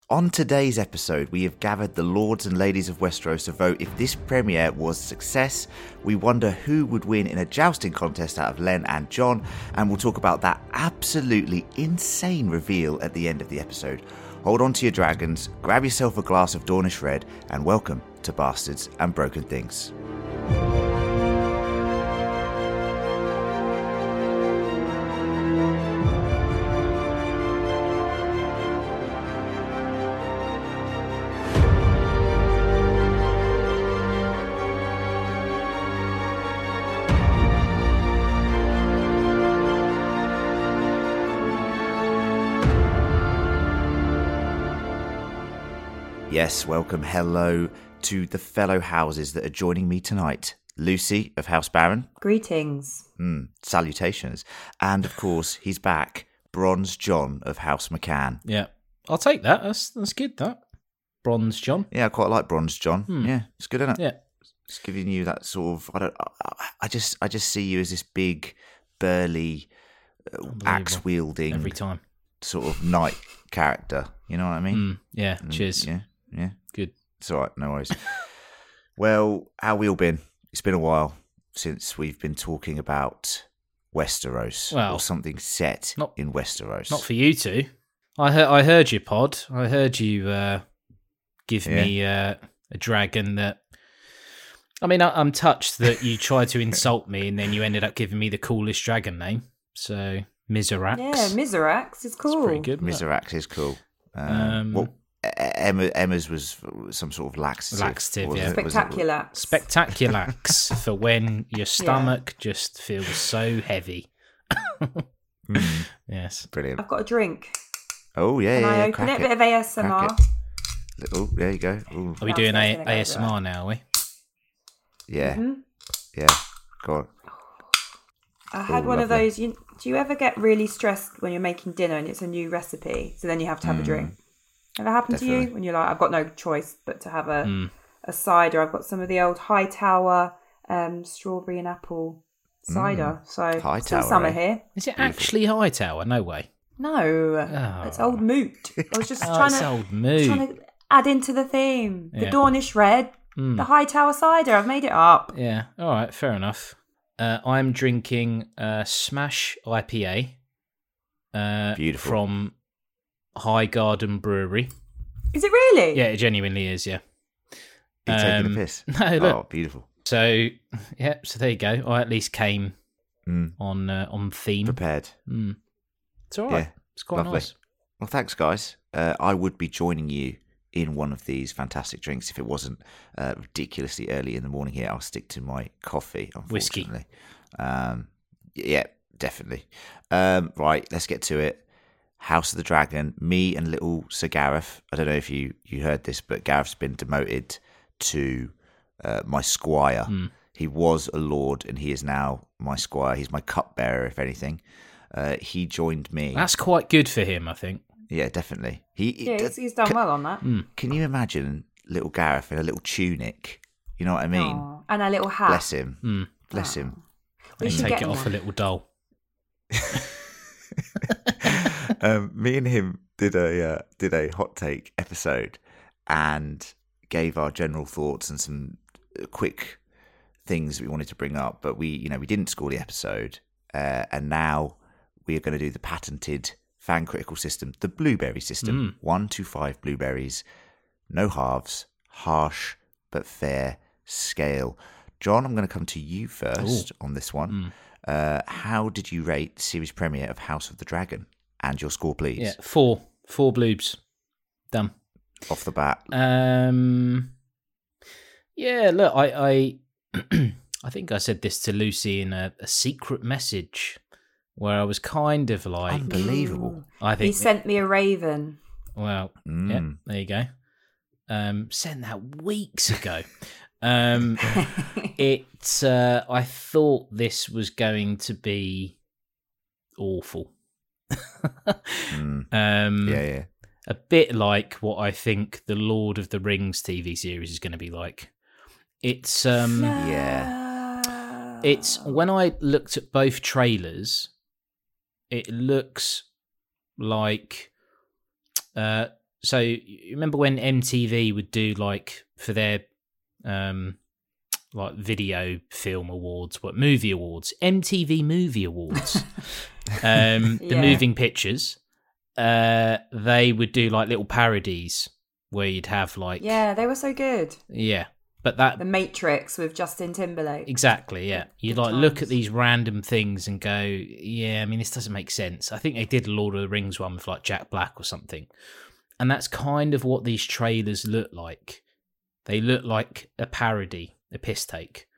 On today's episode, we have gathered the lords and ladies of Westeros to vote if this premiere was a success. We wonder who would win in a jousting contest out of Len and Jon, and we'll talk about that absolutely insane reveal at the end of the episode. Hold on to your dragons, grab yourself a glass of Dornish Red, and welcome to Bastards and Broken Things. Yes, welcome, hello to the fellow houses that are joining me tonight. Lucy of House Baron. Greetings. Salutations. And of course, he's back, Bronze Jon of House McCann. Yeah, I'll take that. That's good, that. Bronze Jon. Yeah, I quite like Bronze Jon. Yeah, it's good, isn't it? Yeah. It's giving you that sort of, I just see you as this big, burly, axe-wielding... Every time. Sort of knight character, you know what I mean? Yeah, cheers. Yeah. Good. It's all right, no worries. Well, how we all been? It's been a while since we've been talking about Westeros, or something set in Westeros. Not for you two. I heard your pod. I heard you give me a dragon that... I mean, I'm touched that you tried to insult me and then you ended up giving me the coolest dragon name. So, Mizrax. Yeah, Mizrax is cool. It's pretty good. Mizrax is cool. Emma's was some sort of laxative. Yeah. Spectaculax. Spectaculax for when your stomach just feels so heavy. Yes. Brilliant. I've got a drink. Oh, yeah, Can yeah. I open it? A bit of ASMR. Oh, there you go. Ooh. Are we doing ASMR now, are we? Yeah. Mm-hmm. Yeah. Go on. I had one of those. Do you ever get really stressed when you're making dinner and it's a new recipe, so then you have to have a drink? Ever happened to you when you're like, I've got no choice but to have a cider? I've got some of the old Hightower strawberry and apple cider. So Hightower, still summer here. Is it actually Hightower? No way. No, it's Old Moot. I was just trying to add into the theme. The Dornish Red, the Hightower cider. I've made it up. Yeah. All right. Fair enough. I'm drinking Smash IPA. Beautiful. From High Garden Brewery. Is it really? Yeah, it genuinely is, yeah. Are you taking a piss? No, look. Oh, beautiful. So, yeah, so there you go. I at least came on theme. Prepared. It's all right. Yeah, it's quite lovely. nice. Well, thanks, guys. I would be joining you in one of these fantastic drinks if it wasn't ridiculously early in the morning here. I'll stick to my coffee, unfortunately. Whiskey. Yeah, definitely. Right, let's get to it. House of the Dragon, me and little Sir Gareth. I don't know if you heard this, but Gareth's been demoted to my squire. He was a lord and he is now my squire. He's my cupbearer, if anything. He joined me. That's quite good for him, I think. Yeah, definitely. He's done well on that. Can you imagine little Gareth in a little tunic? You know what I mean? Aww. And a little hat. Bless him. Bless him. We should take it off a little doll. Me and him did a hot take episode and gave our general thoughts and some quick things we wanted to bring up, but we didn't score the episode, and now we are going to do the patented fan critical system, the blueberry system. 1 to 5 blueberries, no halves, harsh but fair scale. Jon, I'm going to come to you first on this one. How did you rate the series premiere of House of the Dragon? And your score, please. Yeah, 4 bloobs. Done. Off the bat. Yeah, look, I I think I said this to Lucy in a secret message where I was kind of like... Unbelievable. I think he sent me a raven. Well, yeah, there you go. Sent that weeks ago. I thought this was going to be awful. Yeah. A bit like what I think the Lord of the Rings TV series is going to be like. It's it's when I looked at both trailers, it looks like So you remember when MTV would do like for their like video film awards, movie awards, MTV Movie Awards, the moving pictures, they would do like little parodies where you'd have like they were so good. But that The Matrix with Justin Timberlake. Exactly, yeah. You'd like look at these random things and go, yeah, I mean, this doesn't make sense. I think they did a Lord of the Rings one with like Jack Black or something. And that's kind of what these trailers look like. They look like a parody, a piss take.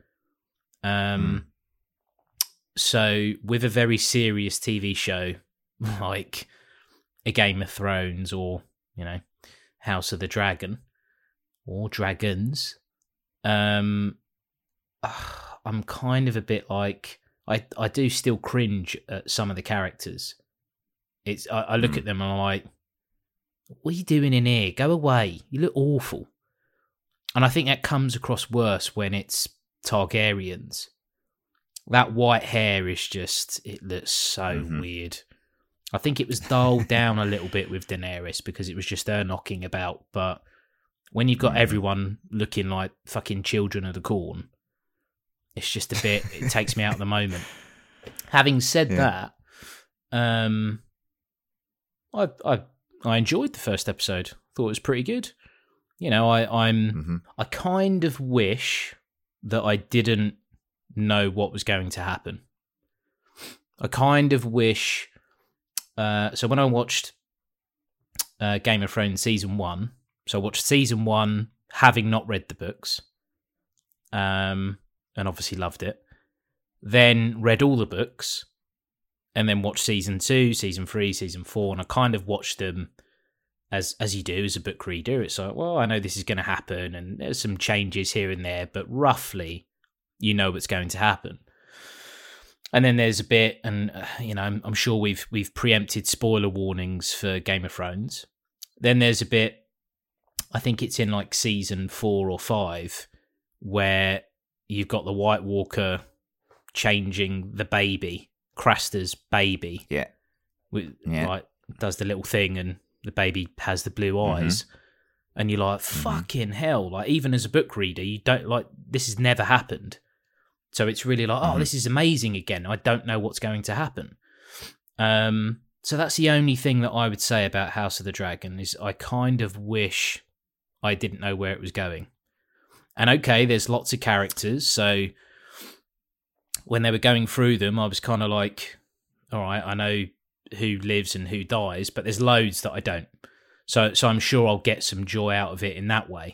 So with a very serious TV show like a Game of Thrones or, you know, House of the Dragon or Dragons, I'm kind of a bit like I do still cringe at some of the characters. I look at them and I'm like, what are you doing in here? Go away. You look awful. And I think that comes across worse when it's Targaryens. That white hair is just, it looks so weird. I think it was dulled down a little bit with Daenerys because it was just her knocking about, but when you've got everyone looking like fucking children of the corn, it's just a bit, it takes me out of the moment. Having said that, I enjoyed the first episode. Thought it was pretty good. You know, I kind of wish that I didn't know what was going to happen. I kind of wish, so when I watched Game of Thrones season 1, so I watched season 1 having not read the books, and obviously loved it. Then read all the books, and then watched season 2, season 3, season 4, and I kind of watched them as you do as a book reader. It's like, well, I know this is going to happen, and there's some changes here and there, but roughly, you know what's going to happen. And then there's a bit, and you know, I'm sure we've preempted spoiler warnings for Game of Thrones. Then there's a bit, I think it's in like season 4 or 5, where you've got the White Walker changing the baby, Craster's baby. Yeah. Like, does the little thing and the baby has the blue eyes. And you're like, fucking hell. Like, even as a book reader, you don't like, this has never happened. So it's really like, oh, this is amazing again. I don't know what's going to happen. So that's the only thing that I would say about House of the Dragon is I kind of wish I didn't know where it was going. And okay, there's lots of characters. So when they were going through them, I was kind of like, all right, I know who lives and who dies, but there's loads that I don't. So I'm sure I'll get some joy out of it in that way.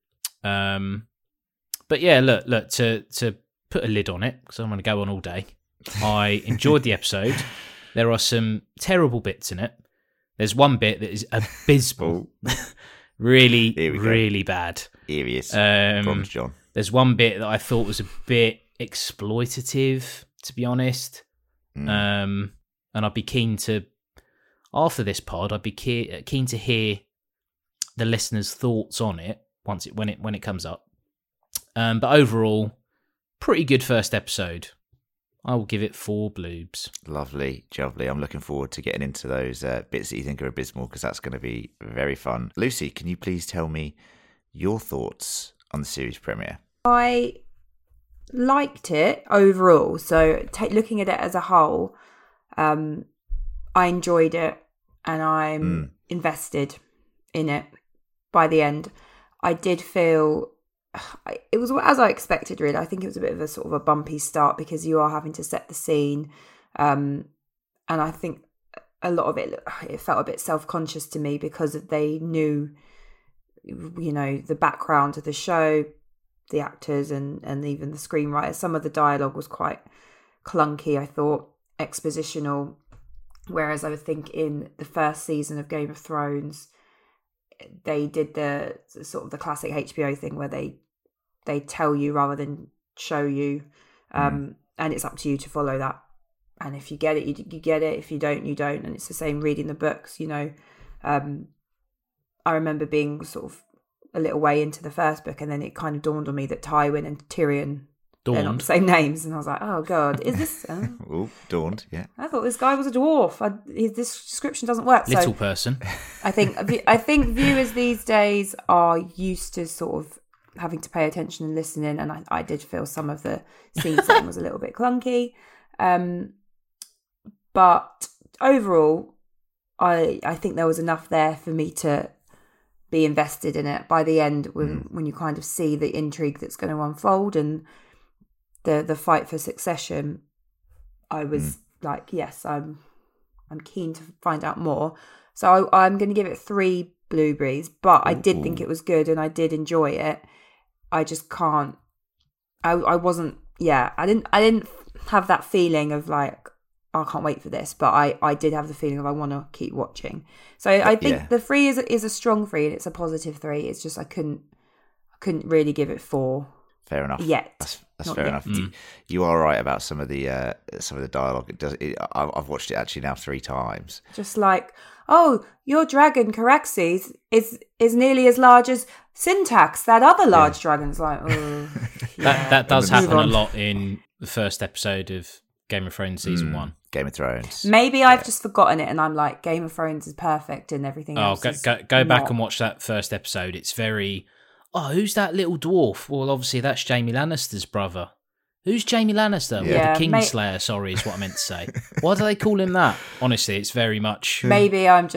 But yeah, look to put a lid on it, because I'm going to go on all day. I enjoyed the episode. There are some terrible bits in it. There's one bit that is abysmal. really, really bad. Serious. Bronze John. There's one bit that I thought was a bit exploitative, to be honest. And I'd be keen to, after this pod, I'd be keen to hear the listeners' thoughts on it when it comes up. But overall, pretty good first episode. I will give it 4 bloobs. Lovely. I'm looking forward to getting into those bits that you think are abysmal, because that's going to be very fun. Lucy, can you please tell me your thoughts on the series premiere? I liked it overall. So looking at it as a whole, I enjoyed it and I'm invested in it by the end. I did feel it was as I expected, really. I think it was a bit of a sort of a bumpy start because you are having to set the scene. And I think a lot of it felt a bit self-conscious to me because they knew, you know, the background of the show, the actors and even the screenwriters. Some of the dialogue was quite clunky, I thought, expositional. Whereas I would think in the first season of Game of Thrones, they did the sort of the classic HBO thing where they tell you rather than show you, and it's up to you to follow that. And if you get it, you get it. If you don't, you don't. And it's the same reading the books, you know. I remember being sort of a little way into the first book, and then it kind of dawned on me that Tywin and Tyrion they're not the same names. And I was like, oh God, is this... Oh, Dawned, yeah. I thought this guy was a dwarf. This description doesn't work. Little person. I think viewers these days are used to sort of having to pay attention and listening, and I did feel some of the scene setting was a little bit clunky. But overall, I think there was enough there for me to be invested in it. By the end, when you kind of see the intrigue that's going to unfold and the fight for succession, I was like, yes, I'm keen to find out more. So I'm going to give it 3 blueberries, but I did think it was good and I did enjoy it. I just can't. I wasn't. Yeah, I didn't have that feeling of like, oh, I can't wait for this. But I did have the feeling of I want to keep watching. So I think the 3 is a strong 3 and it's a positive 3. It's just I couldn't really give it 4. Fair enough. Yet. That's fair enough. You are right about some of the dialogue. I've watched it actually now 3 times. Just like, oh, your dragon Caraxes is nearly as large as Syntax, that other large dragon's like, oh. Yeah. That does happen a lot in the first episode of Game of Thrones season 1. Game of Thrones. Maybe I've just forgotten it and I'm like, Game of Thrones is perfect and everything else. Go back and watch that first episode. It's very... Oh, who's that little dwarf? Well, obviously that's Jaime Lannister's brother. Who's Jaime Lannister? Yeah. Well, the Kingslayer, sorry, is what I meant to say. Why do they call him that? Honestly, it's very much... Maybe I am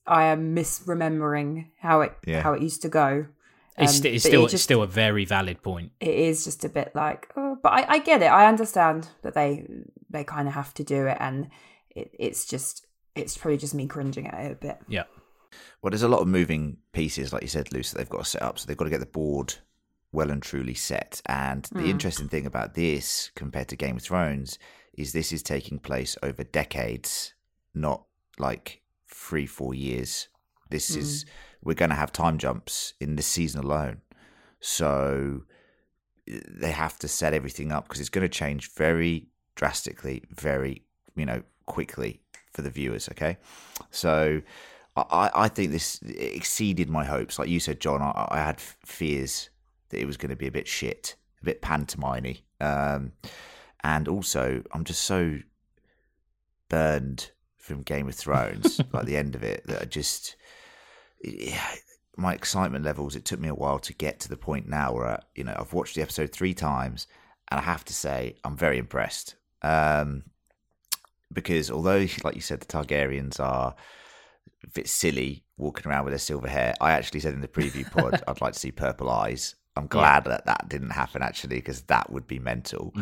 misremembering how it used to go. It's still a very valid point. It is just a bit like... Oh, but I get it. I understand that they kind of have to do it and it's probably just me cringing at it a bit. Yeah. Well, there's a lot of moving pieces, like you said, Luce, that they've got to set up. So they've got to get the board well and truly set. And the interesting thing about this, compared to Game of Thrones, is this is taking place over decades, not like 3-4 years. This is, we're going to have time jumps in this season alone. So they have to set everything up because it's going to change very drastically, very, quickly for the viewers. Okay. So I think this exceeded my hopes. Like you said, John, I had fears that it was going to be a bit shit, a bit pantomime-y. And also, I'm just so burned from Game of Thrones, like the end of it, that my excitement levels, it took me a while to get to the point now where, I've watched the episode 3 times and I have to say I'm very impressed. Because although, like you said, the Targaryens are a bit silly walking around with their silver hair, I actually said in the preview pod I'd like to see purple eyes. I'm glad that didn't happen, actually, because that would be mental.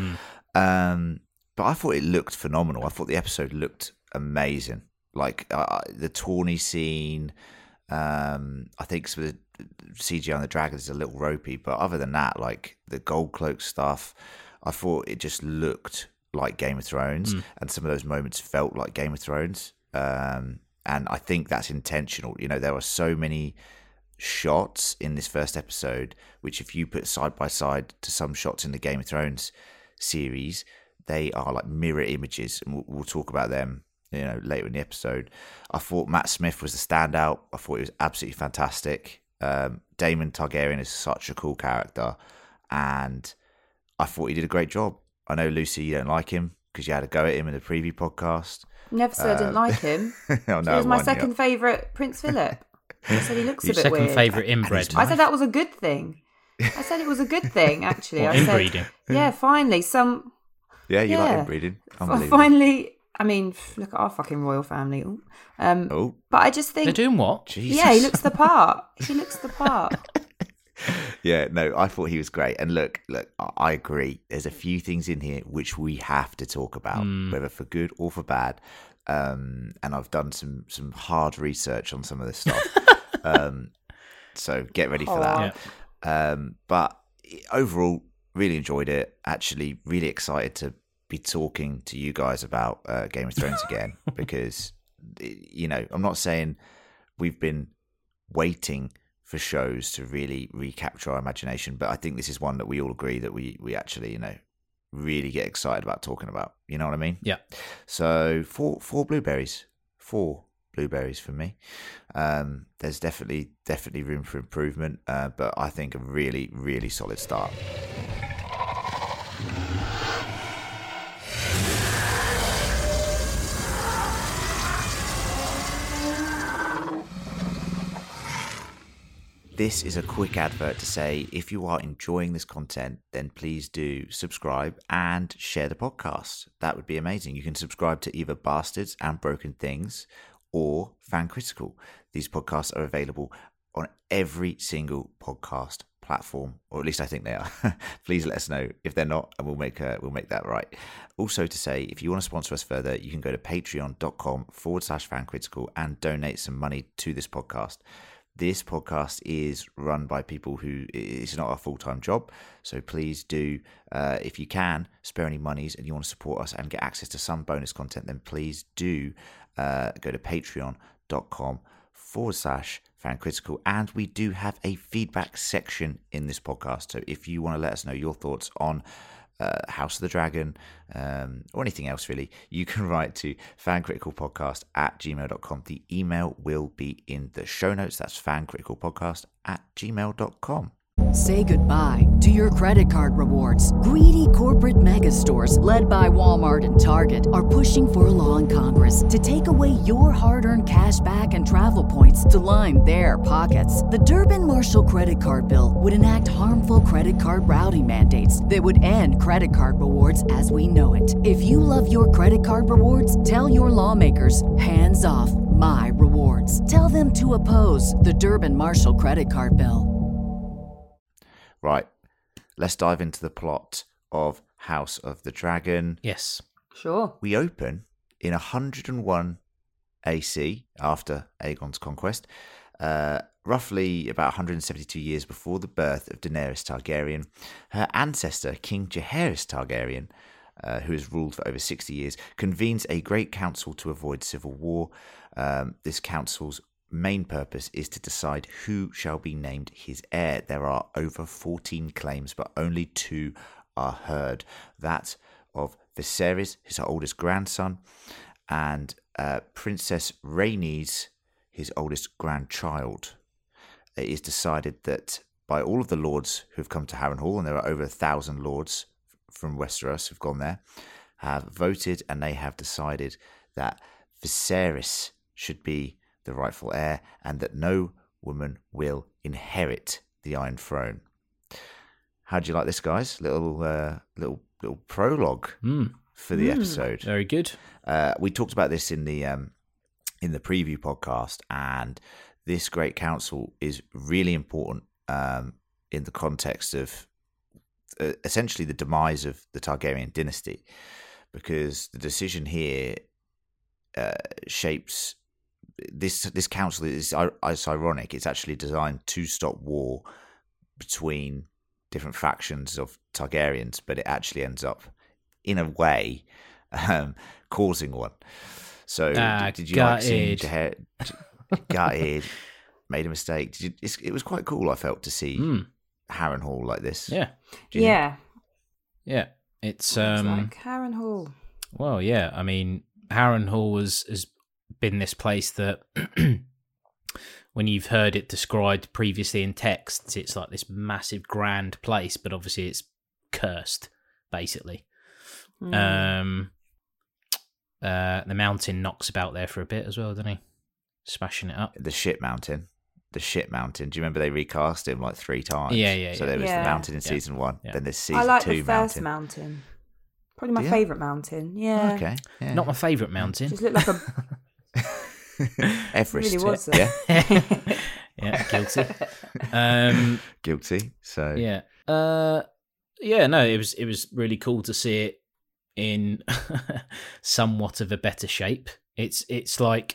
But I thought it looked phenomenal. I thought the episode looked amazing. Like the tawny scene, I think some of the CGI on the dragons is a little ropey, but other than that, like the gold cloak stuff, I thought it just looked like Game of Thrones, and some of those moments felt like Game of Thrones. And I think that's intentional. There are so many shots in this first episode, which if you put side by side to some shots in the Game of Thrones series, they are like mirror images, and we'll talk about them, later in the episode. I thought Matt Smith was the standout. I thought he was absolutely fantastic. Daemon Targaryen is such a cool character, and I thought he did a great job. I know, Lucy, you don't like him because you had a go at him in the preview podcast. Never said I didn't like him. He was my second favourite Prince Philip. I said he looks a bit weird. Second favourite inbred. I said that was a good thing. I said it was a good thing, actually. I inbreeding. Yeah, finally Yeah, you like inbreeding. Finally, I mean, look at our fucking royal family. But I just think they're doing what? Jesus. Yeah, he looks the part. Yeah, no, I thought he was great. And look, I agree. There's a few things in here which we have to talk about, whether for good or for bad. And I've done some hard research on some of this stuff. So get ready for that. Yeah. But overall, really enjoyed it. Actually, really excited to be talking to you guys about Game of Thrones again, because, I'm not saying we've been waiting for shows to really recapture our imagination, but I think this is one that we all agree that we actually, really get excited about talking about. You know what I mean? Yeah. So four blueberries. 4 blueberries for me. There's definitely room for improvement, but I think a really, really solid start. This is a quick advert to say if you are enjoying this content, then please do subscribe and share the podcast. That would be amazing. You can subscribe to either Bastards and Broken Things or Fan Critical. These podcasts are available on every single podcast platform, or at least I think they are. Please let us know if they're not, and we'll make that right. Also to say, if you want to sponsor us further, you can go to patreon.com/fancritical and donate some money to this podcast. This podcast is run by people who it's not a full-time job, so please do, if you can, spare any monies and you want to support us and get access to some bonus content, then please do go to patreon.com/fancritical, and we do have a feedback section in this podcast, so if you want to let us know your thoughts on House of the Dragon, or anything else really, you can write to fancriticalpodcast@gmail.com. The email will be in the show notes. That's fancriticalpodcast@gmail.com. Say goodbye to your credit card rewards. Greedy corporate mega stores, led by Walmart and Target, are pushing for a law in Congress to take away your hard-earned cash back and travel points to line their pockets. The Durbin-Marshall credit card bill would enact harmful credit card routing mandates that would end credit card rewards as we know it. If you love your credit card rewards, tell your lawmakers, hands off my rewards. Tell them to oppose the Durbin-Marshall credit card bill. Right, let's dive into the plot of House of the Dragon. Yes. Sure. We open in 101 AC, after Aegon's conquest, roughly about 172 years before the birth of Daenerys Targaryen. Her ancestor, King Jaehaerys Targaryen, who has ruled for over 60 years, convenes a great council to avoid civil war. This council's main purpose is to decide who shall be named his heir. There are over 14 claims, but only 2 are heard. That of Viserys, his oldest grandson, and Princess Rhaenys, his oldest grandchild. It is decided that by all of the lords who have come to Harrenhal, and there are over 1,000 lords from Westeros who've gone there, have voted, and they have decided that Viserys should be the rightful heir, and that no woman will inherit the Iron Throne. How do you like this, guys? Little prologue for the episode. Very good. We talked about this in the preview podcast, and this great council is really important in the context of essentially the demise of the Targaryen dynasty, because the decision here shapes. This council is ironic. It's actually designed to stop war between different factions of Targaryens, but it actually ends up, in a way, causing one. So, did you like seeing gutted, made a mistake? It was quite cool, I felt, to see Harrenhal like this. Yeah. Yeah. Yeah. It's like Harrenhal. Well, yeah. I mean, Harrenhal has been this place that when you've heard it described previously in texts, it's like this massive grand place, but obviously it's cursed, basically. The mountain knocks about there for a bit as well, doesn't he? Smashing it up. The shit mountain. Do you remember they recast him like 3 times? Yeah. So there was the mountain in season 1, then there's season 2 I like mountain. the first mountain. Probably my favourite mountain. Yeah. Okay. Yeah. Not my favourite mountain. Just looked like a Everest. It really was. Yeah. Yeah, guilty. Guilty. So yeah. No, it was really cool to see it in somewhat of a better shape. It's like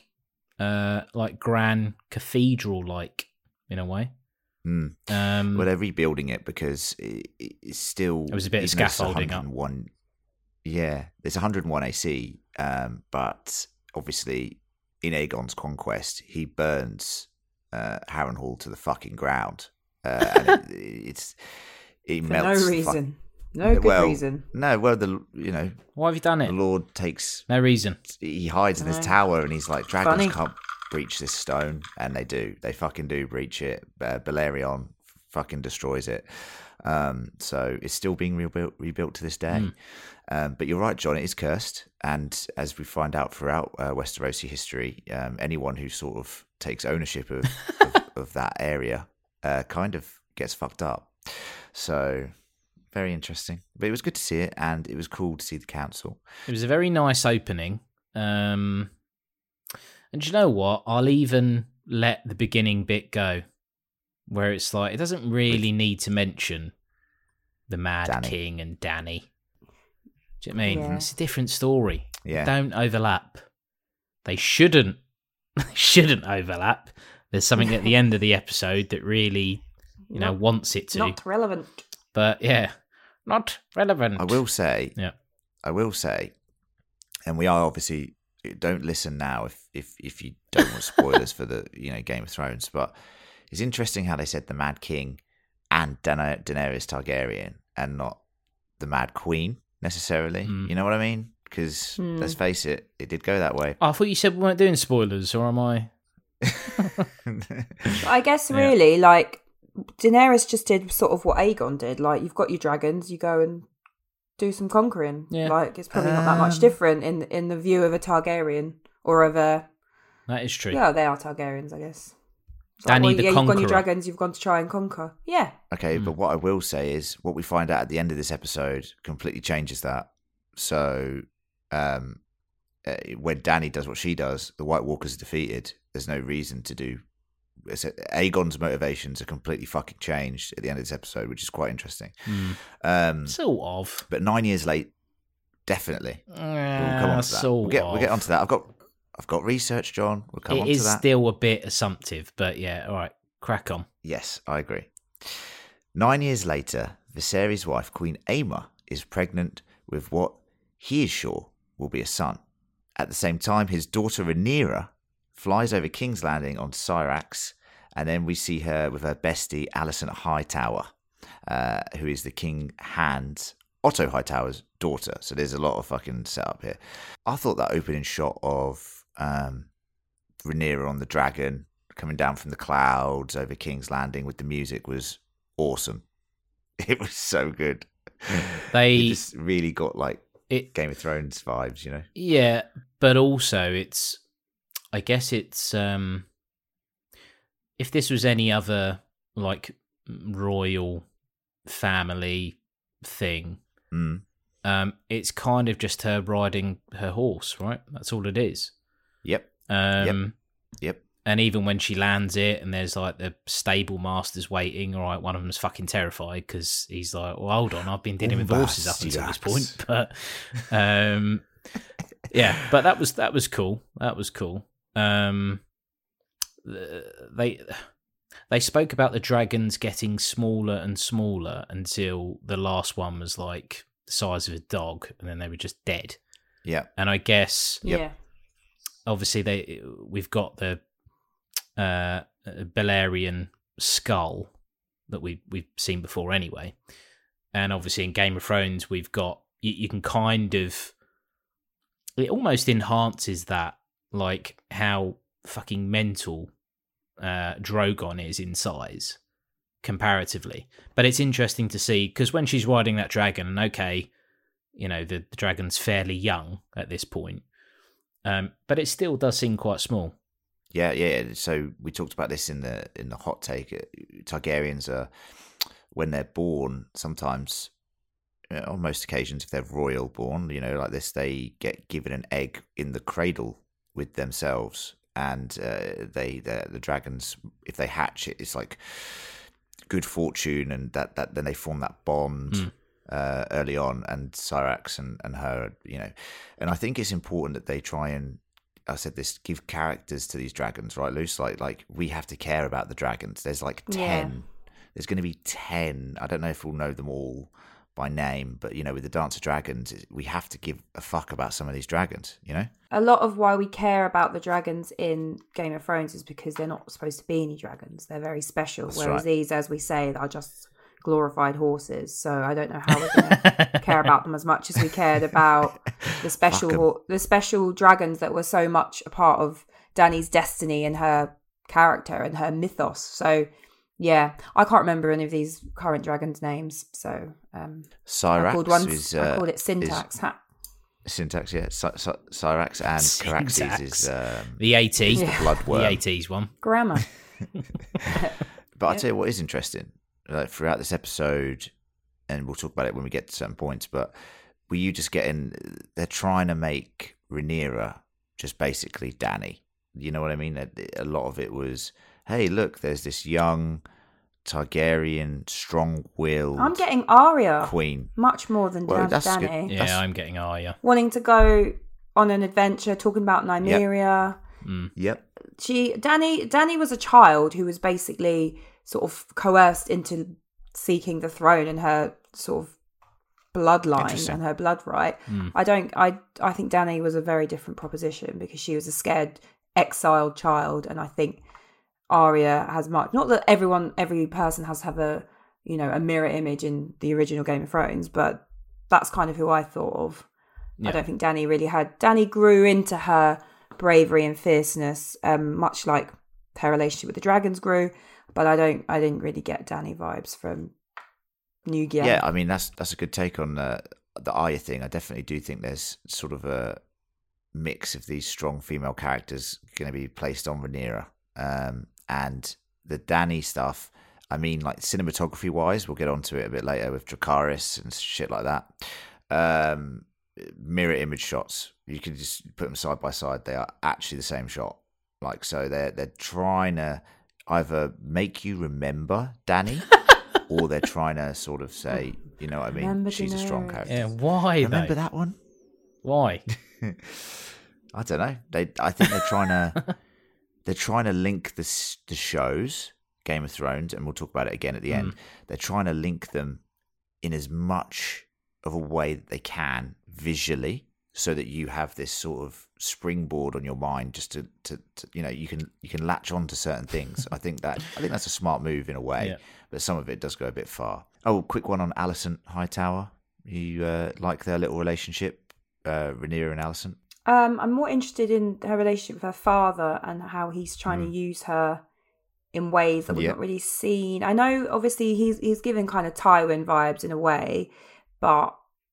Grand Cathedral like in a way. Well, they're rebuilding it because it's still. It was a bit of scaffolding up. Yeah, it's 101 AC, but obviously in Aegon's conquest, he burns Harrenhal to the fucking ground. And it for melts. No reason. No good reason. No, well, why have you done it? The Lord takes No reason. He hides in his tower, and he's like, dragons can't breach this stone, and they do. They fucking do breach it. Balerion fucking destroys it. So it's still being rebuilt to this day. But you're right, John, it is cursed. And as we find out throughout Westerosi history, anyone who sort of takes ownership of that area kind of gets fucked up. So very interesting. But it was good to see it, and it was cool to see the council. It was a very nice opening. And you know what? I'll even let the beginning bit go, where it's like, it doesn't really need to mention the Mad Dany. King and Dany. Do you know what I mean? Yeah. It's a different story. Yeah. They don't overlap. They shouldn't overlap. There's something at the end of the episode that really, wants it to. Not relevant. But yeah, not relevant. I will say, Yeah. and we are obviously, don't listen now if you don't want spoilers for the Game of Thrones, but it's interesting how they said the Mad King and Daenerys Targaryen and not the Mad Queen necessarily. You know what I mean? Because let's face it, it did go that way. Oh, I thought you said we weren't doing spoilers, or am I? I guess really, like, Daenerys just did sort of what Aegon did. Like, you've got your dragons, you go and do some conquering. Yeah. Like, it's probably not that much different in the view of a Targaryen or of a... That is true. Yeah, they are Targaryens, I guess. It's Dany the you've gone Conqueror. your dragons, you've gone to try and conquer. Yeah. Okay, but what I will say is what we find out at the end of this episode completely changes that. So when Dany does what she does, the White Walkers are defeated. There's no reason to do... Aegon's motivations are completely fucking changed at the end of this episode, which is quite interesting. Sort of. But 9 years late, definitely. We'll come on to that. We'll get onto that. I've got research, John. We'll come on to that. It is still a bit assumptive, but yeah, all right, crack on. Yes, I agree. 9 years later, Viserys' wife, Queen Aemma, is pregnant with what he is sure will be a son. At the same time, his daughter Rhaenyra flies over King's Landing on Syrax, and then we see her with her bestie, Alicent Hightower, who is the King Hand, Otto Hightower's daughter. So there's a lot of fucking setup here. I thought that opening shot of Rhaenyra on the dragon coming down from the clouds over King's Landing with the music was awesome. It was so good. It just really got like Game of Thrones vibes, you know? Yeah, but also I guess it's if this was any other like royal family thing, it's kind of just her riding her horse, right? That's all it is. Yep. Yep. And even when she lands it and there's like the stable masters waiting, all right, one of them's fucking terrified because he's like, well, hold on, I've been dealing with horses up until this point. But yeah, but that was cool. That was cool. They spoke about the dragons getting smaller and smaller until the last one was like the size of a dog, and then they were just dead. Yeah. And I guess obviously we've got the Balerion skull that we've seen before anyway, and obviously in Game of Thrones we've got you can kind of, it almost enhances that, like how fucking mental Drogon is in size comparatively. But it's interesting to see, because when she's riding that dragon, and okay, you know, the dragon's fairly young at this point, but it still does seem quite small. Yeah. So we talked about this in the hot take. Targaryens are, when they're born, sometimes, on most occasions, if they're royal born, you know, like this, they get given an egg in the cradle with themselves, and the dragons, if they hatch it, it's like good fortune, and that then they form that bond early on, and Syrax and her, you know. And I think it's important that they try and, I said this, give characters to these dragons, right, Luce? Like we have to care about the dragons. There's like 10. Yeah. There's going to be 10. I don't know if we'll know them all by name, but, you know, with the Dance of Dragons, we have to give a fuck about some of these dragons, you know? A lot of why we care about the dragons in Game of Thrones is because they're not supposed to be any dragons. They're very special. That's whereas right. These, as we say, are just glorified horses. So I don't know how we're going to care about them as much as we cared about the special dragons that were so much a part of Dany's destiny and her character and her mythos. So Yeah, I can't remember any of these current dragons' names, so Cyrax I called it Syntax. Syntax, yeah. Cyrax and Caraxes is the AT, the bloodworm. the AT's one. Grammar. But I'll tell you what is interesting. Throughout this episode, and we'll talk about it when we get to certain points, but were you just getting... They're trying to make Rhaenyra just basically Dany. You know what I mean? A lot of it was, hey, look, there's this young Targaryen, strong-willed... I'm getting Arya queen. Much more than Dany. Yeah, I'm getting Arya. Wanting to go on an adventure, talking about Nymeria. Yep. Dany was a child who was basically sort of coerced into seeking the throne and her sort of bloodline and her blood right. I think Dany was a very different proposition because she was a scared, exiled child, and I think Arya has much, not that every person has to have a mirror image in the original Game of Thrones, but that's kind of who I thought of. I don't think Dany really had. Dany grew into her bravery and fierceness, much like her relationship with the dragons grew, but I didn't really get Dany vibes from New Gear. Yeah, I mean that's a good take on the Arya thing. I definitely do think there's sort of a mix of these strong female characters going to be placed on Rhaenyra, and the Dany stuff. I mean, like cinematography wise, we'll get onto it a bit later with Dracarys and shit like that. Mirror image shots, you can just put them side by side. They are actually the same shot. Like, so they're trying to either make you remember Dany, or they're trying to sort of say, you know what I mean? Remember She's a strong character. Yeah, why? Remember that one? Why? I don't know. I think they're trying to link the shows, Game of Thrones, and we'll talk about it again at the end. They're trying to link them in as much of a way that they can visually, so that you have this sort of springboard on your mind, just to you can latch on to certain things. I think that's a smart move in a way, but some of it does go a bit far. Oh, quick one on Alicent Hightower. You like their little relationship, Rhaenyra and Alicent? I'm more interested in her relationship with her father and how he's trying to use her in ways that we've not really seen. I know, obviously, he's giving kind of Tywin vibes in a way, but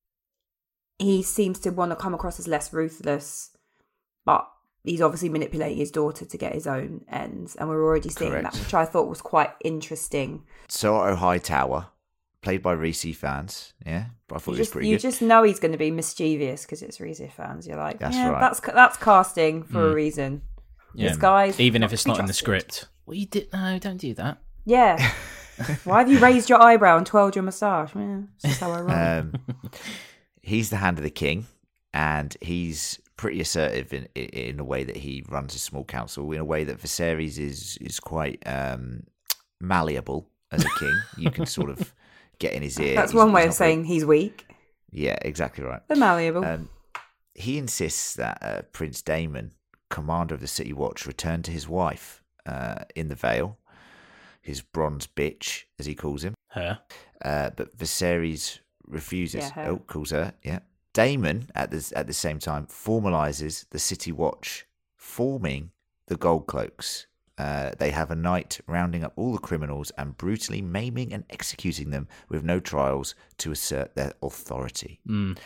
he seems to want to come across as less ruthless, but he's obviously manipulating his daughter to get his own ends, and we're already seeing that, which I thought was quite interesting. Sir Hightower, played by Rhys Ifans, yeah, but I thought he was pretty good. You just know he's going to be mischievous because it's Rhys Ifans. You're like, that's right. That's casting for a reason. Yeah. This guy's even if it's not in the script. Well, you did no, don't do that. Yeah. Why have you raised your eyebrow and twirled your moustache? Yeah, that's just how I roll. He's the hand of the king, and he's pretty assertive in a way that he runs a small council, in a way that Viserys is quite malleable as a king. You can sort of get in his ear. That's one way of saying he's weak. Yeah, exactly right. The malleable. He insists that Prince Daemon, commander of the City Watch, return to his wife in the Vale, his bronze bitch, as he calls him. Her. But Viserys refuses. Yeah, her. Calls her. Yeah. Daemon at the same time formalizes the City Watch, forming the Gold Cloaks. They have a night rounding up all the criminals and brutally maiming and executing them with no trials to assert their authority.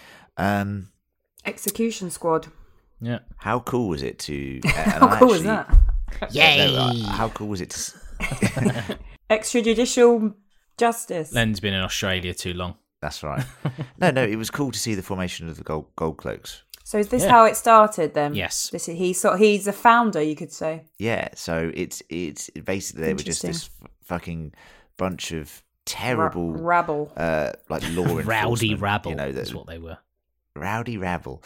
Execution squad. Yeah. How cool was it to? How cool was that? Yay! How cool was it to? Extrajudicial justice. Len's been in Australia too long. That's right. No, it was cool to see the formation of the Gold Cloaks. So is this how it started then? Yes. He's a founder, you could say. Yeah. So it's basically they were just this fucking bunch of terrible rabble, like law enforcement, rowdy rabble. You know, that's what they were. Rowdy rabble,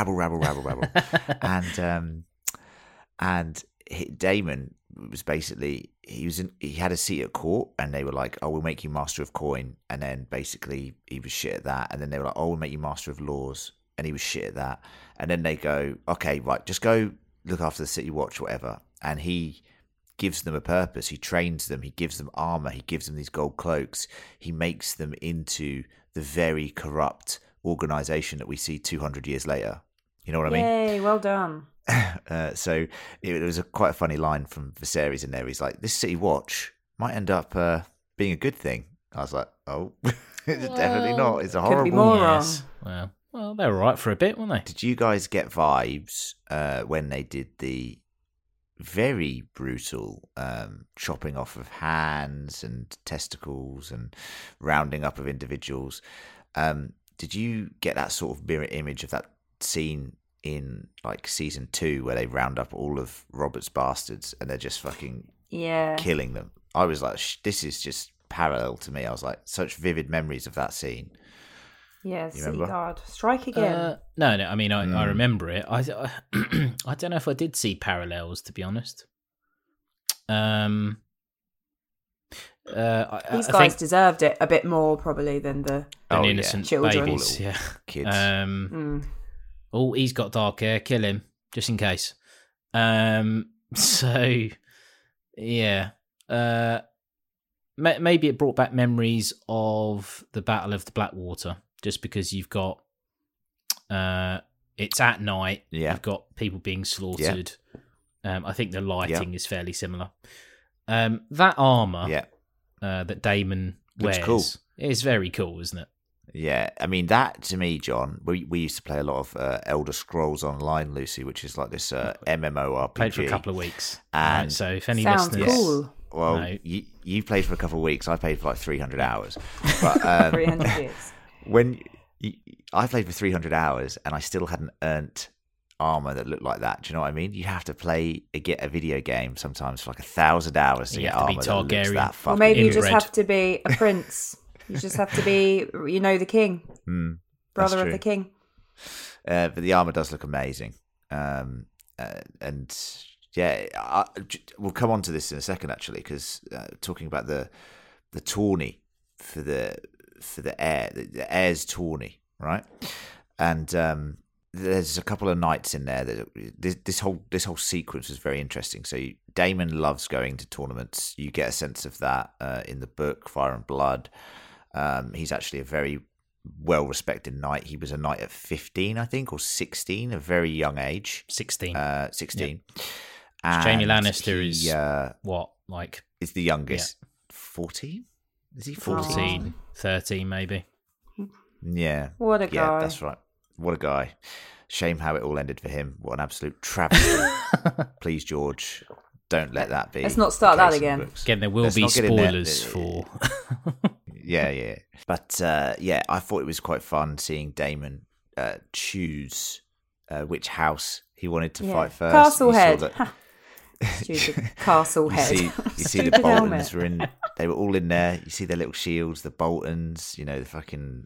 and Daemon was basically he had a seat at court, and they were like, "Oh, we'll make you master of coin," and then basically he was shit at that, and then they were like, "Oh, we'll make you master of laws," and he was shit at that, and then they go, "Okay, right, just go look after the City Watch, whatever," and he gives them a purpose. He trains them. He gives them armor. He gives them these gold cloaks. He makes them into the very corrupt organization that we see 200 years later. You know what I mean? Yay, well done. So it was quite a funny line from Viserys in there. He's like, "This City Watch might end up being a good thing. I was like, oh, it's definitely not. It's a horrible. Could be more Yes. Well, they were right for a bit, weren't they? Did you guys get vibes when they did the very brutal chopping off of hands and testicles and rounding up of individuals? Did you get that sort of mirror image of that scene in like season 2 where they round up all of Robert's bastards and they're just fucking killing them? I was like, this is just parallel to me. I was like, such vivid memories of that scene. Yeah, Seaguard. Strike again. No. I mean, I remember it. I don't know if I did see parallels, to be honest. These guys deserved it a bit more probably than the innocent children. babies. Yeah, kids. Oh, he's got dark hair. Kill him, just in case. So, yeah. Maybe it brought back memories of the Battle of the Blackwater, just because you've got it's at night. Yeah. You've got people being slaughtered. Yeah. I think the lighting is fairly similar. That armor that Daemon wears is very cool, isn't it? Yeah, I mean, that to me, John, we used to play a lot of Elder Scrolls Online, Lucy, which is like this MMORPG. Played for a couple of weeks. And right, so if any sounds listeners... cool. Well, No. you played for a couple of weeks. I played for like 300 hours. But 300 years. I played for 300 hours and I still hadn't earned armor that looked like that. Do you know what I mean? You have to get a video game sometimes for like 1,000 hours to You get have to be armor that looks Targaryen. that Or fucking maybe you good. just inbred. have to be a prince. You just have to be, the king. Brother of true. the king. But the armor does look amazing. And yeah, we'll come on to this in a second, actually, because talking about the tourney for the heir, the heir's tourney, right? And there's a couple of nights in there that this whole sequence was very interesting. So Daemon loves going to tournaments. You get a sense of that in the book Fire and Blood. He's actually a very well-respected knight. He was a knight at 15, I think, or 16, a very young age. 16. 16. Yep. And Jaime Lannister he, is what, like... is the youngest. 14? Is he 14? 14, 13 maybe. Yeah. What a guy. Yeah, that's right. What a guy. Shame how it all ended for him. What an absolute travesty. Please, George, don't let that be. Let's not start the that case in the again. books. Again, there will Let's be not get in there. spoilers for... Yeah. But yeah, I thought it was quite fun seeing Daemon choose which house he wanted to fight first. Castle You saw Head. that- Stupid Castle Head. You see the Stupid Boltons helmet. were in. They were all in there. You see their little shields, the Boltons. The fucking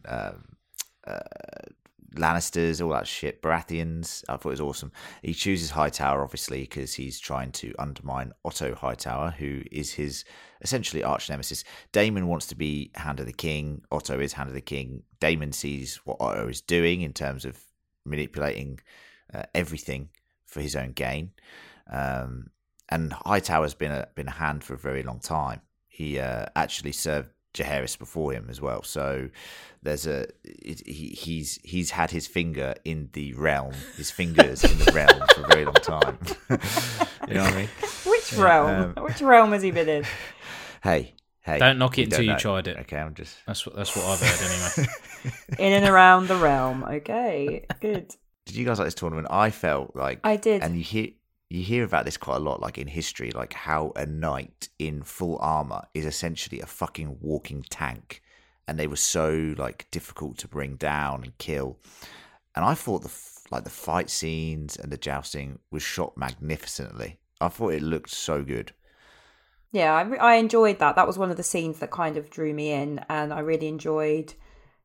Lannisters, all that shit. Baratheons. I thought it was awesome. He chooses Hightower obviously because he's trying to undermine Otto Hightower, who is his essentially arch nemesis. Daemon wants to be Hand of the King. Otto is Hand of the King. Daemon sees what Otto is doing in terms of manipulating everything for his own gain. And Hightower's been a hand for a very long time. He actually served Jaehaerys before him as well. So there's he's had his finger in the realm, his fingers in the realm for a very long time. You know what I mean? Which realm? Which realm has he been in? Hey. Don't knock it you until don't you know. tried it. Okay, I'm just. That's what I've heard anyway. In and around the realm. Okay, good. Did you guys like this tournament? I felt like I did. and you hear about this quite a lot, like in history, like how a knight in full armor is essentially a fucking walking tank, and they were so like difficult to bring down and kill. And I thought the fight scenes and the jousting was shot magnificently. I thought it looked so good. Yeah, I enjoyed that. That was one of the scenes that kind of drew me in, and I really enjoyed.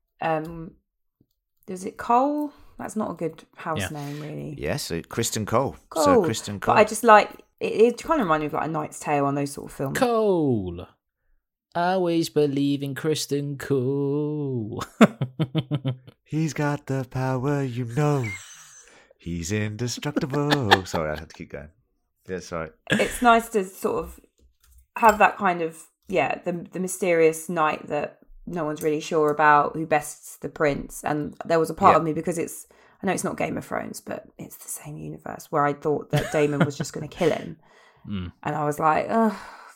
Is it Cole? That's not a good house name, really. Yes, so Kristen Cole. Cole. So Kristen Cole. But I just like it kind of reminded me of like A Knight's Tale on those sort of films. Cole. I always believe in Kristen Cole. He's got the power, you know. He's indestructible. Sorry, I had to keep going. Yeah, sorry. It's nice to sort of have that kind of the mysterious knight that no one's really sure about, who bests the prince. And there was a part of me, because I know it's not Game of Thrones, but it's the same universe, where I thought that Daemon was just going to kill him. And I was like, oh,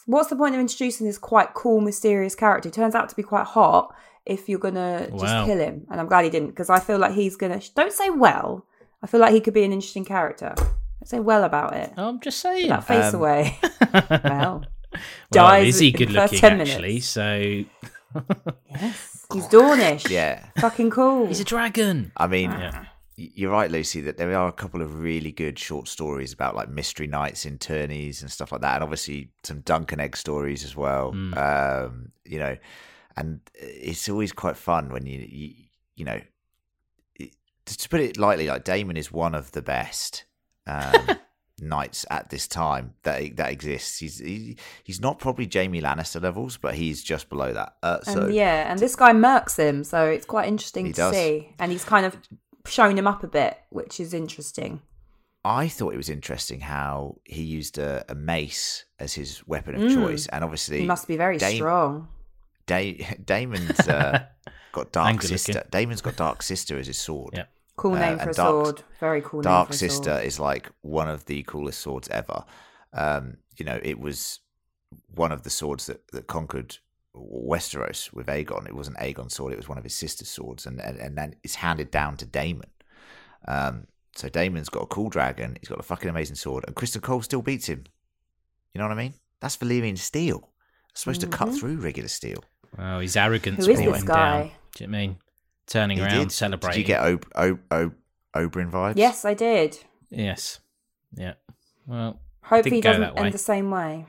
what's the point of introducing this quite cool, mysterious character? He turns out to be quite hot if you're going to just kill him. And I'm glad he didn't, because I feel like he's going to... Don't say well. I feel like he could be an interesting character. Don't say well about it. I'm just saying. Put that face away. Well, is he good looking, actually? So... Yes. He's Dornish. Yeah. Fucking cool. He's a dragon. I mean, you're right, Lucy, that there are a couple of really good short stories about like mystery knights in tourneys and stuff like that. And obviously some Dunk and Egg stories as well. You know, and it's always quite fun when you know, to put it lightly, like Daemon is one of the best knights at this time that exists. He's not probably Jaime Lannister levels, but he's just below that. And this guy murks him, so it's quite interesting to see. And he's kind of shown him up a bit, which is interesting. I thought it was interesting how he used a mace as his weapon of choice, and obviously he must be very strong. Daemon's got Dark Sister. Daemon's got Dark Sister as his sword. Yeah. Cool name for a sword. Very cool name Dark for a Sister sword. is like one of the coolest swords ever. You know, it was one of the swords that conquered Westeros with Aegon. It wasn't Aegon's sword, it was one of his sister's swords, and then it's handed down to Daemon. So Daemon's got a cool dragon, he's got a fucking amazing sword, and Kristen Cole still beats him. You know what I mean? That's Valyrian steel. It's supposed to cut through regular steel. Well, his arrogance Who is brought this him guy? down. Do you know what I mean? Turning around, celebrating. Did you get Oberyn vibes? Yes, I did. Yes. Yeah. Well, hopefully he go doesn't that way. end the same way.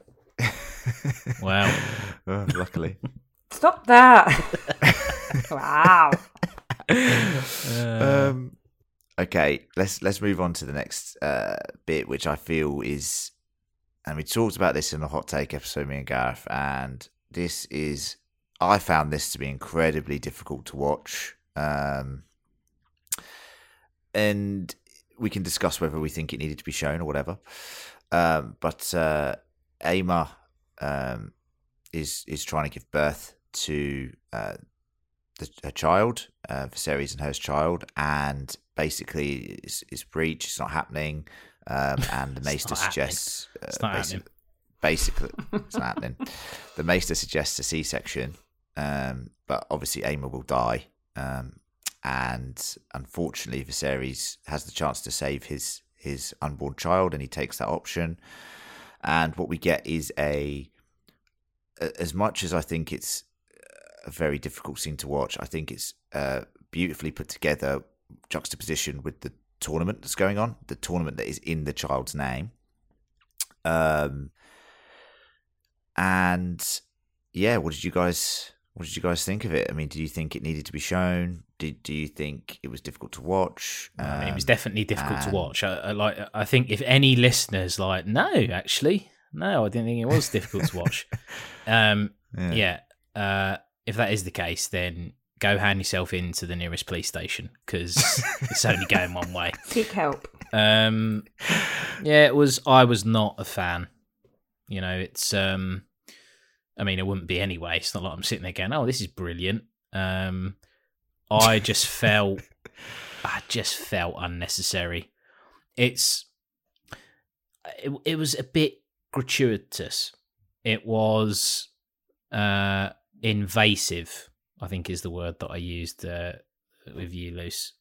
Well, luckily. Stop that. Wow. Okay, let's move on to the next bit, which I feel is, and we talked about this in the hot take episode, me and Gareth, and I found this to be incredibly difficult to watch, and we can discuss whether we think it needed to be shown or whatever. But Aemma is trying to give birth to her child, Viserys and her child, and basically it's breach. It's not happening, and the Maester suggests it's not happening. Basically, it's not happening. The Maester suggests a C-section, but obviously Aemma will die, and unfortunately Viserys has the chance to save his unborn child, and he takes that option. And what we get is as much as I think it's a very difficult scene to watch, I think it's beautifully put together, juxtaposition with the tournament that's going on, the tournament that is in the child's name. And yeah, what did you guys think of it? I mean, do you think it needed to be shown? Do you think it was difficult to watch? I mean, it was definitely difficult to watch. I think if any listeners no, I didn't think it was difficult to watch. If that is the case, then go hand yourself into the nearest police station, because it's only going one way. Seek help. It was. I was not a fan. You know, it's. I mean, it wouldn't be anyway. It's not like I'm sitting there going, "Oh, this is brilliant." I just felt unnecessary. It was a bit gratuitous. It was invasive, I think is the word that I used with you, Luce.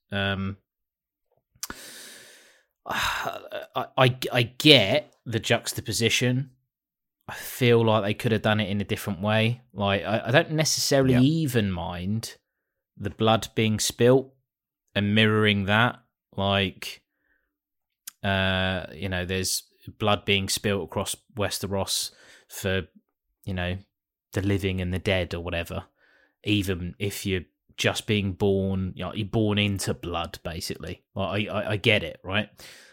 I get the juxtaposition. I feel like they could have done it in a different way. Like I don't necessarily even mind the blood being spilt and mirroring that. Like, there's blood being spilt across Westeros for, the living and the dead or whatever. Even if you're just being born, you're born into blood, basically. Like, I get it, right?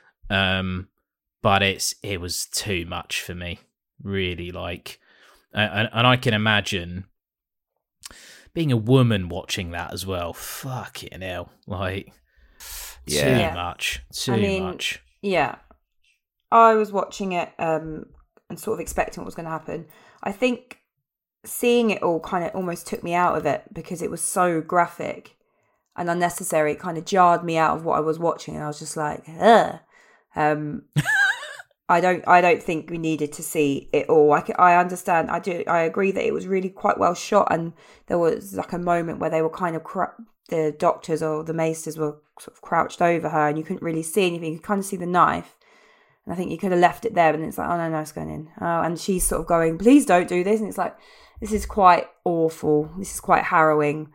But it was too much for me, really. Like, and I can imagine being a woman watching that as well. Fucking hell, like too much. Yeah, I was watching it and sort of expecting what was going to happen. I think seeing it all kind of almost took me out of it because it was so graphic and unnecessary. It kind of jarred me out of what I was watching, and I was just like, ugh. I don't think we needed to see it all. I understand. I agree that it was really quite well shot, and there was like a moment where they were kind of the doctors or the maesters were sort of crouched over her, and you couldn't really see anything. You could kind of see the knife, and I think you could have left it there. And it's like, oh no, it's going in. Oh, and she's sort of going, please don't do this. And it's like, this is quite awful. This is quite harrowing.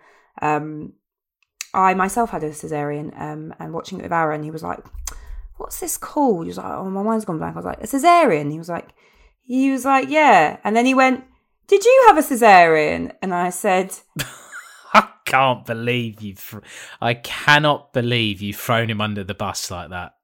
I myself had a cesarean, and watching it with Aaron, he was like, what's this called? He was like, oh, my mind's gone blank. I was like, a cesarean? He was like, yeah. And then he went, did you have a cesarean? And I said, I cannot believe you've thrown him under the bus like that.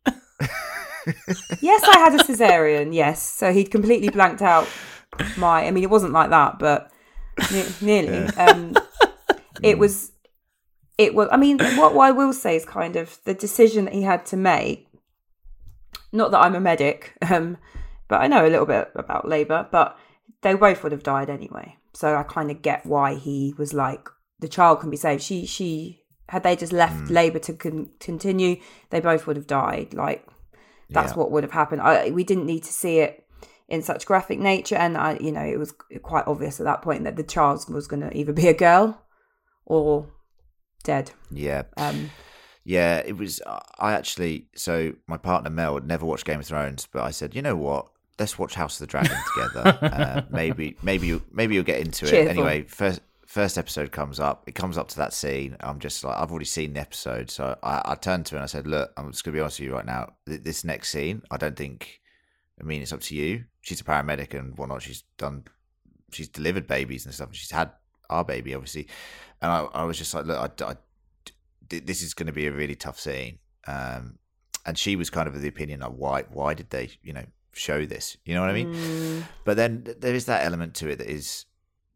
Yes, I had a cesarean. Yes. So he'd completely blanked out it wasn't like that, but nearly. It was, I mean, what I will say is kind of the decision that he had to make. Not that I'm a medic, but I know a little bit about labour, but they both would have died anyway. So I kind of get why he was like, the child can be saved. She had they just left labour to continue, they both would have died. Like, that's what would have happened. We didn't need to see it in such graphic nature, and it was quite obvious at that point that the child was going to either be a girl or dead. Yeah. Yeah, it was. So my partner Mel had never watched Game of Thrones, but I said, you know what? Let's watch House of the Dragon together. Maybe you'll get into it. Anyway, first episode comes up. It comes up to that scene. I'm just like, I've already seen the episode, so I turned to her and I said, look, I'm just gonna be honest with you right now. This next scene, I don't think. I mean, it's up to you. She's a paramedic and whatnot. She's delivered babies and stuff, and she's had our baby, obviously. And I was just like, look, this is going to be a really tough scene. And she was kind of of the opinion, like, why did they, show this? You know what I mean? But then there is that element to it that is,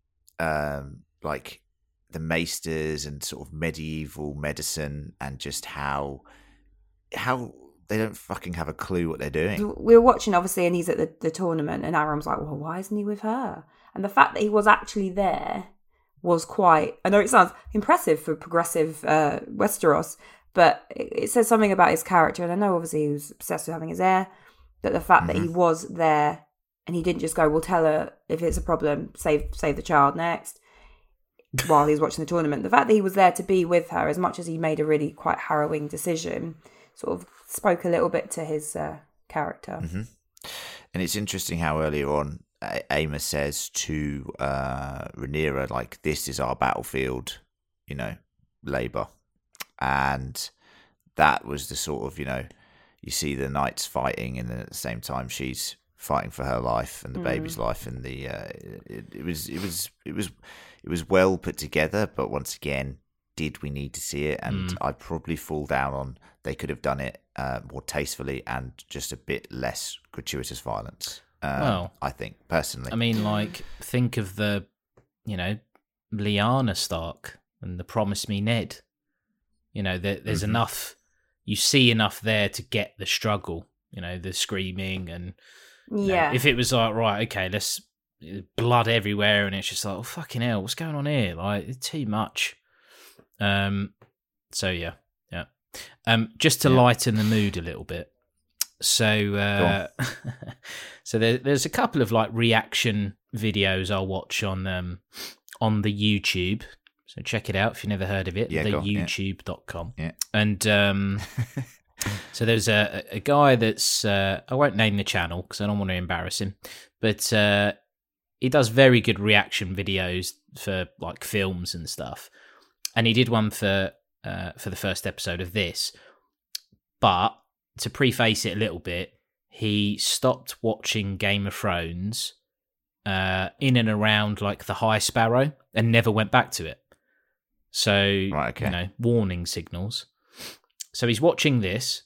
like the maesters and sort of medieval medicine, and just how they don't fucking have a clue what they're doing. We were watching, obviously, and he's at the tournament, and Aaron was like, well, why isn't he with her? And the fact that he was actually there was quite, I know it sounds impressive for progressive Westeros, but it says something about his character. And I know obviously he was obsessed with having his heir, but the fact that he was there and he didn't just go, we'll tell her if it's a problem, save the child next, while he was watching the tournament. The fact that he was there to be with her, as much as he made a really quite harrowing decision, sort of spoke a little bit to his character. And it's interesting how earlier on Aemma says to Rhaenyra, like, this is our battlefield, labour. And that was the sort of, you see the knights fighting, and then at the same time she's fighting for her life and the baby's life, and it was well put together. But once again, did we need to see it? And I'd probably fall down on they could have done it more tastefully and just a bit less gratuitous violence. Well, I think, personally. I mean, like, think of the, Lyanna Stark and the Promise Me Ned. There's enough, you see enough there to get the struggle, the screaming and, if it was like, right, okay, let's, blood everywhere, and it's just like, oh, fucking hell, what's going on here? Like, it's too much. So, yeah. Just to lighten the mood a little bit. So, so there's a couple of like reaction videos I'll watch on the YouTube. So check it out if you've never heard of it. TheYouTube.com. Yeah. And so there's a guy that's I won't name the channel because I don't want to embarrass him, but he does very good reaction videos for like films and stuff. And he did one for the first episode of this, but to preface it a little bit, he stopped watching Game of Thrones in and around like the High Sparrow and never went back to it. So, warning signals. So he's watching this,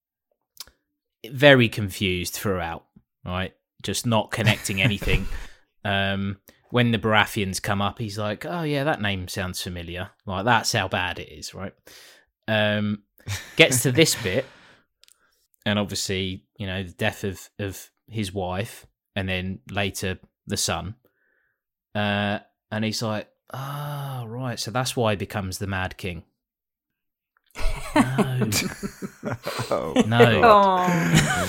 very confused throughout, right? Just not connecting anything. When the Baratheons come up, he's like, oh yeah, that name sounds familiar. Like, that's how bad it is, right? Gets to this bit, and obviously, the death of his wife, and then later the son. And he's like, oh, right, so that's why he becomes the Mad King. No. Oh, no.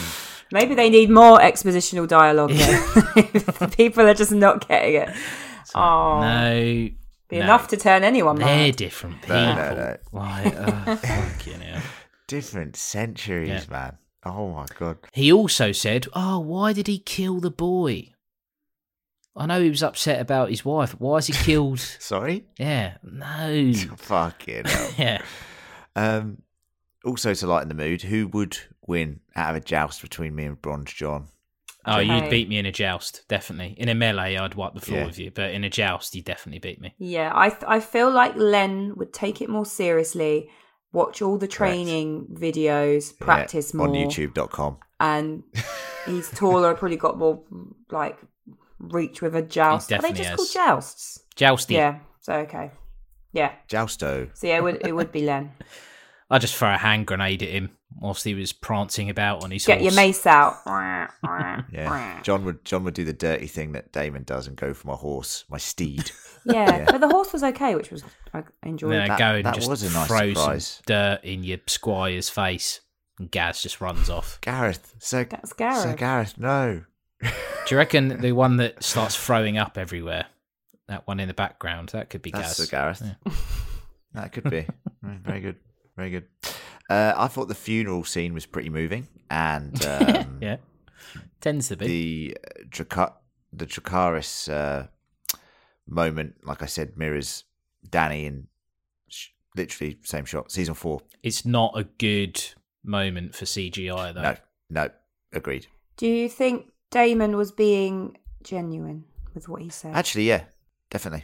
Maybe they need more expositional dialogue. Yeah. People are just not getting it. No. Be enough to turn anyone They're mad. different people. No. Like, fucking hell. Different centuries, man. Oh my God. He also said, why did he kill the boy? I know he was upset about his wife. Why has he killed... Sorry? Yeah, no. Fucking hell. Yeah. Also, to lighten the mood, who would win out of a joust between me and Bronze John? Oh, you'd beat me in a joust, definitely. In a melee, I'd wipe the floor with you, but in a joust, you'd definitely beat me. Yeah, I feel like Len would take it more seriously, watch all the training videos, practice more. On YouTube.com. And he's taller, probably got more, like, reach with a joust. Are they just called jousts? Jousty. Yeah, so okay. Yeah. Jousto. So yeah, it would be Len. I'd just throw a hand grenade at him whilst he was prancing about on his horse. Get your mace out. Yeah. John would do the dirty thing that Damon does and go for my horse, my steed. Yeah, but the horse was okay, which was I enjoyed. Then go and that just was a nice throw surprise. some dirt in your squire's face, and Gaz just runs off. Gareth. That's Gareth. Sir Gareth, no. Do you reckon the one that starts throwing up everywhere, that one in the background, that could be That's Gaz? Sir Gareth. Yeah. That could be. Very good. Very good. I thought the funeral scene was pretty moving, and Yeah, tends to be. the Dracarys moment, like I said, mirrors Dany in literally same shot. Season 4. It's not a good moment for CGI though. No, agreed. Do you think Damon was being genuine with what he said? Actually, yeah, definitely.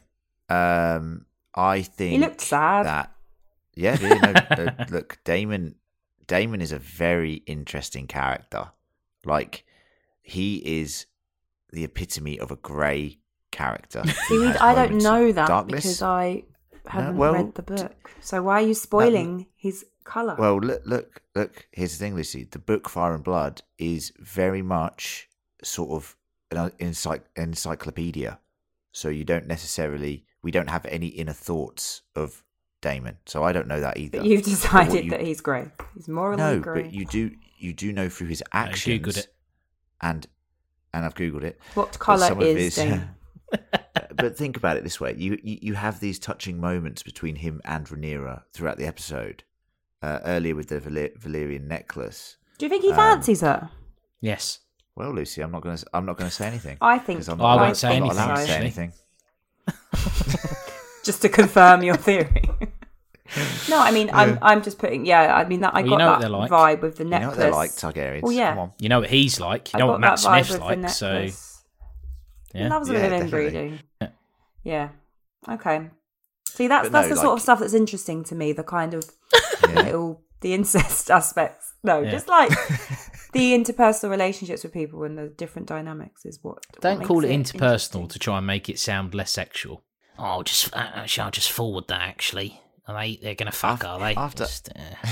I think He looked sad. that. Yeah, no, look, Damon is a very interesting character. Like, he is the epitome of a grey character. See, I don't know that because I haven't well, read the book. So why are you spoiling his colour? Well, look. Here's the thing, Lucy. The book Fire and Blood is very much sort of an encyclopedia. So we don't have any inner thoughts of Damon. So I don't know that either. But you've decided that he's grey. He's morally grey. But you do know through his actions. I Googled it. And I've Googled it. What colour is Damon? But think about it this way: you have these touching moments between him and Rhaenyra throughout the episode. Earlier with the Valyrian necklace. Do you think he fancies her? Yes. Well, Lucy, I'm not going to say anything. I think. I'm I won't say I'm not anything, allowed to say actually. anything. Just to confirm your theory. No, I mean, I'm just putting. Yeah, I mean that I Well, you got know what that they're like. vibe with the You know necklace. what they're like, Targaryens. Well, yeah. Come on. You know what he's like. You I know got what Matt that vibe Smith's with the like. So necklace. yeah. That was a Yeah, bit of definitely. inbreeding. Yeah. Okay. See, that's But no, the sort of stuff that's interesting to me. The kind of the incest aspects. No, Yeah. just like the interpersonal relationships with people and the different dynamics is what. Don't call it makes interpersonal interesting. to try and make it sound less sexual. Oh, I'll just forward that actually. They're gonna fuck, are they? After- Just,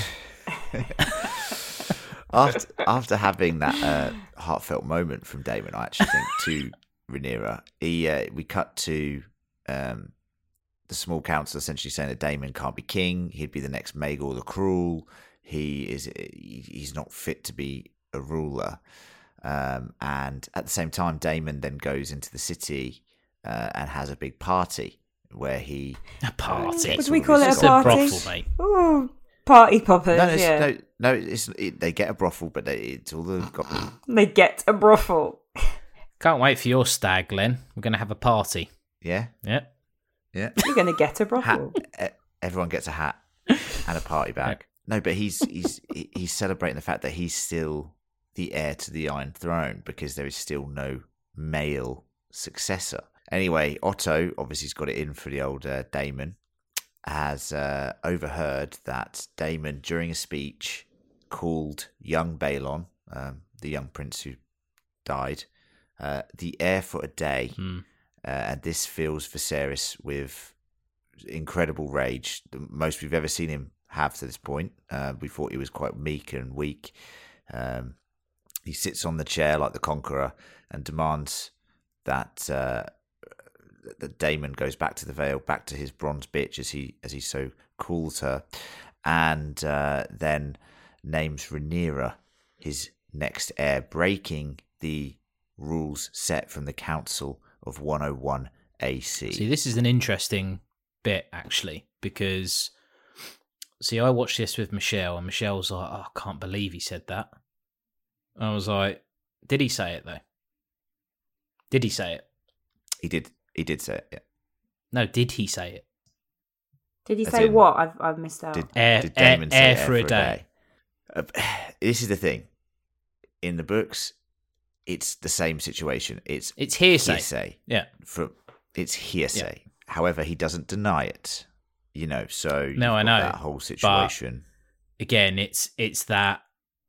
After having that heartfelt moment from Damon, I actually think to Rhaenyra, we cut to the small council essentially saying that Damon can't be king. He'd be the next Maegor the Cruel. He's not fit to be a ruler. And at the same time, Damon then goes into the city and has a big party where he a party. Would we call it It's a a party? brothel, mate. Ooh, party poppers. they get a brothel, but it's all the They get a brothel. Can't wait for your stag, Glenn. We're gonna have a party. yeah. Yeah. You're going to get a brothel. Everyone gets a hat and a party bag. No, but he's celebrating the fact that he's still the heir to the Iron Throne because there is still no male successor. Anyway, Otto obviously has got it in for the old Daemon. Has overheard that Daemon, during a speech, called young Balon, the young prince who died, the heir for a day. And this fills Viserys with incredible rage, the most we've ever seen him have to this point. We thought he was quite meek and weak. He sits on the chair like the Conqueror and demands that that Daemon goes back to the Vale, back to his bronze bitch, as he so calls her, and then names Rhaenyra his next heir, breaking the rules set from the Council of 101 AC. See, this is an interesting bit, actually, because, see, I watched this with Michelle, and Michelle was like, oh, I can't believe he said that. I was like, did he say it, though? Did he say it? He did say it, yeah. No, did he say it? Did he say what? I've missed out. Did Damon say air for a day? This is the thing. In the books, it's the same situation. It's hearsay. Yeah. It's hearsay. Yeah. However, he doesn't deny it. You know, so no, I know that whole situation. But again, it's that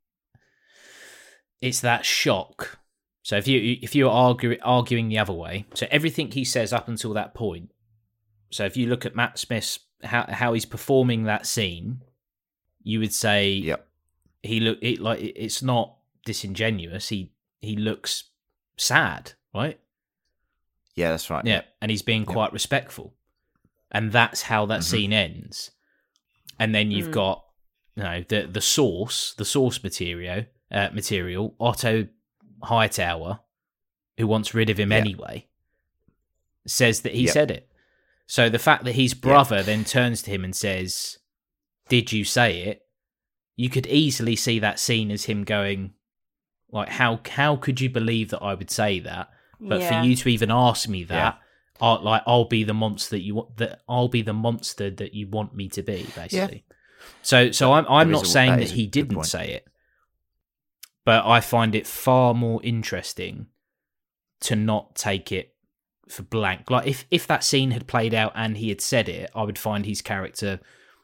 shock. So if you're arguing the other way, so everything he says up until that point. So if you look at Matt Smith's how he's performing that scene, you would say, yep, it's not disingenuous. He looks sad, right? Yeah, that's right. Yeah, and he's being quite respectful, and that's how that scene ends. And then you've got, you know, the source material, Otto Hightower, who wants rid of him anyway, says that he said it. So the fact that his brother then turns to him and says, "Did you say it?" You could easily see that scene as him going, like, how could you believe that I would say that? But for you to even ask me that, I'll be the monster I'll be the monster that you want me to be, basically. Yeah. So I'm not saying that he didn't say it, but I find it far more interesting to not take it for blank. Like if that scene had played out and he had said it, I would find his character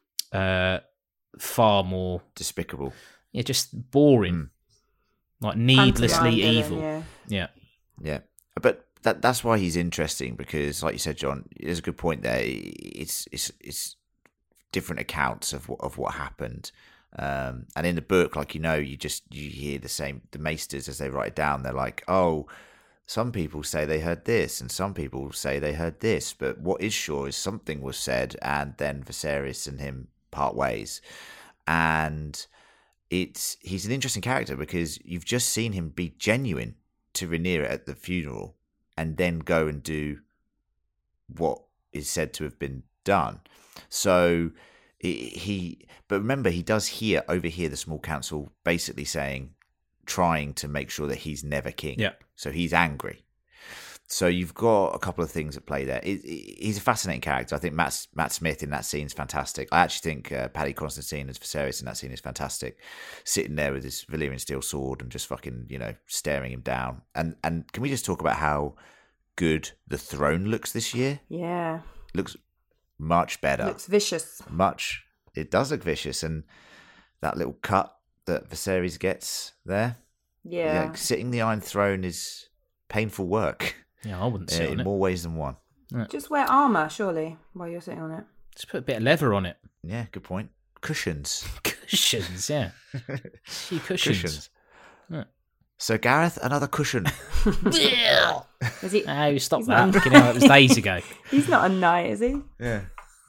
far more despicable. Yeah, just boring. Like needlessly evil. Yeah. But that's why he's interesting, because, like you said, John, there's a good point there. It's different accounts of what happened, and in the book, like, you hear the maesters as they write it down. They're like, oh, some people say they heard this, and some people say they heard this, but what is sure is something was said, and then Viserys and him part ways, and he's an interesting character because you've just seen him be genuine to Rhaenyra at the funeral, and then go and do what is said to have been done. So but remember, he does overhear the small council basically trying to make sure that he's never king. Yeah. So he's angry. So you've got a couple of things at play there. He's a fascinating character. I think Matt Smith in that scene is fantastic. I actually think Paddy Constantine as Viserys in that scene is fantastic. Sitting there with his Valyrian steel sword and just fucking, staring him down. And can we just talk about how good the throne looks this year? Yeah. Looks much better. Looks vicious. It does look vicious. And that little cut that Viserys gets there. Yeah. Sitting the Iron Throne is painful work. Yeah, I wouldn't sit on it. In more ways than one. Just wear armour, surely, while you're sitting on it. Just put a bit of leather on it. Yeah, good point. Cushions. Cushions, yeah. See, cushions. Yeah. So, Gareth, another cushion. Is he? Oh, stop that. It was days ago. He's not a knight, is he? Yeah.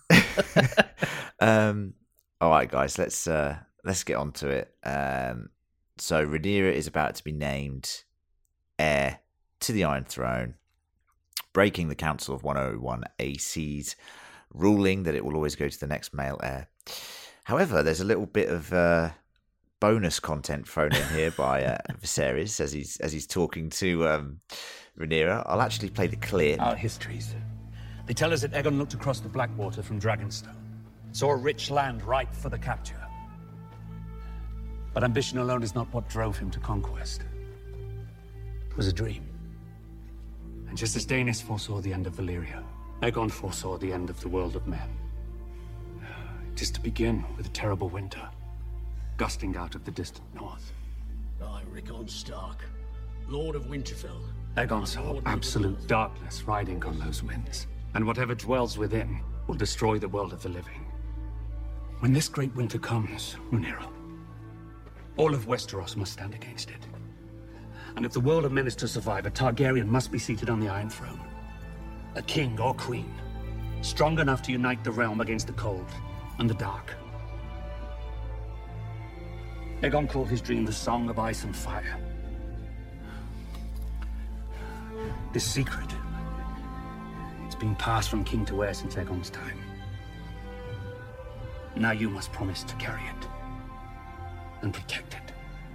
All right, guys, let's get on to it. So Rhaenyra is about to be named heir to the Iron Throne, breaking the Council of 101 AC's ruling that it will always go to the next male heir. However, there's a little bit of bonus content thrown in here by Viserys as he's talking to Rhaenyra. I'll actually play the clip. Our histories. They tell us that Aegon looked across the Blackwater from Dragonstone, saw a rich land ripe for the capture. But ambition alone is not what drove him to conquest. It was a dream. And just as Daenerys foresaw the end of Valyria, Aegon foresaw the end of the world of men. It is to begin with a terrible winter, gusting out of the distant north. I, Rickon Stark, Lord of Winterfell. Aegon saw absolute darkness riding on those winds, and whatever dwells within will destroy the world of the living. When this great winter comes, Rhaenyra, all of Westeros must stand against it. And if the world of men is to survive, a Targaryen must be seated on the Iron Throne. A king or queen, strong enough to unite the realm against the cold and the dark. Aegon called his dream the Song of Ice and Fire. This secret, it's been passed from king to heir since Aegon's time. Now you must promise to carry it and protect it.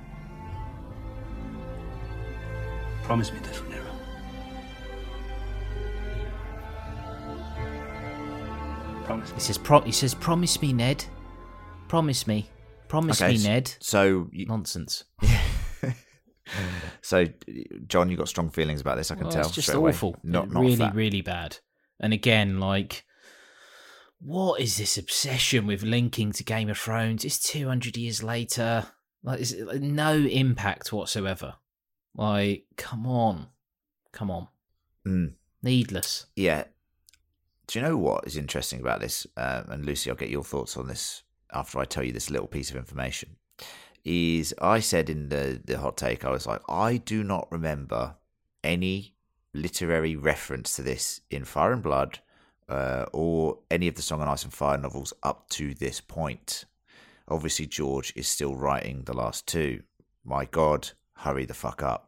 Promise me this, Rhaenyra. Promise me. He says, promise me, Ned. Promise me. Promise me, Ned. So Nonsense. So, John, you got strong feelings about this, I can tell. It's just straight away. awful. Not really, fat. really bad. And again, like, what is this obsession with linking to Game of Thrones? It's 200 years later. Like, it's no impact whatsoever. Like, come on. Needless. Yeah. Do you know what is interesting about this? And Lucy, I'll get your thoughts on this after I tell you this little piece of information. Is I said in the hot take, I was like, I do not remember any literary reference to this in Fire and Blood or any of the Song of Ice and Fire novels up to this point. Obviously, George is still writing the last two. My God, hurry the fuck up.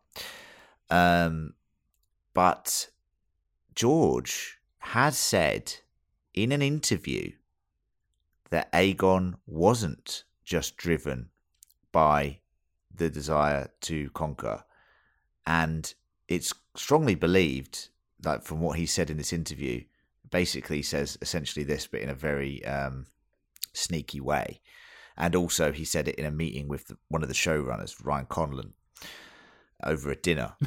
But George has said in an interview that Aegon wasn't just driven by the desire to conquer, and it's strongly believed, like from what he said in this interview, basically says essentially this, but in a very sneaky way. And also he said it in a meeting with one of the showrunners, Ryan Conlon, over a dinner.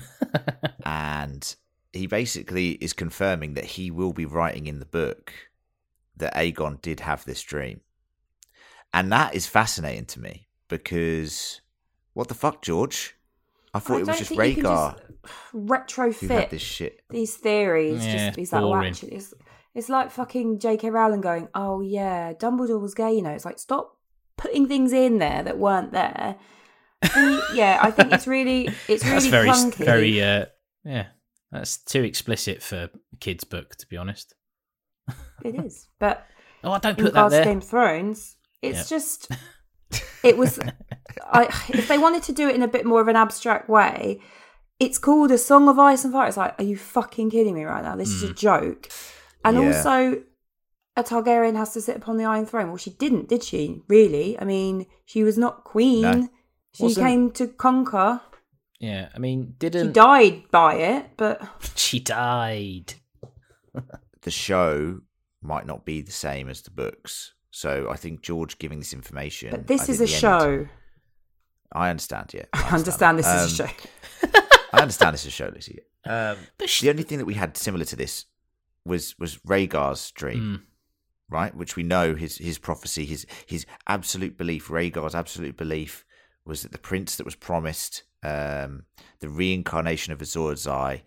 And he basically is confirming that he will be writing in the book that Aegon did have this dream. And that is fascinating to me, because what the fuck, George? I thought it was just Rhaegar retrofit who had this shit. These theories. Yeah, just he's like, oh, boring. actually, it's like fucking J.K. Rowling going, oh yeah, Dumbledore was gay. You know, it's like, stop putting things in there that weren't there. Yeah, I think it's really That's very, clunky. very, yeah. That's too explicit for a kid's book, to be honest. It is, but Oh, I don't in put that regards to there. Game of Thrones, it's Yeah. just. It was. If they wanted to do it in a bit more of an abstract way, it's called A Song of Ice and Fire. It's like, are you fucking kidding me right now? This is a joke. And Yeah. also, a Targaryen has to sit upon the Iron Throne. Well, she didn't, did she? Really? I mean, she was not queen. No. She came to conquer. Yeah, I mean, She didn't... died by it, but She died. The show might not be the same as the books. So I think George giving this information. but this I is think a the end- show. I understand, yeah. I understand this is a show. I understand this is a show, Lucy. But The only thing that we had similar to this was Rhaegar's dream, right? Which we know his prophecy, his absolute belief, Rhaegar's absolute belief was that the prince that was promised, the reincarnation of Azor Ahai,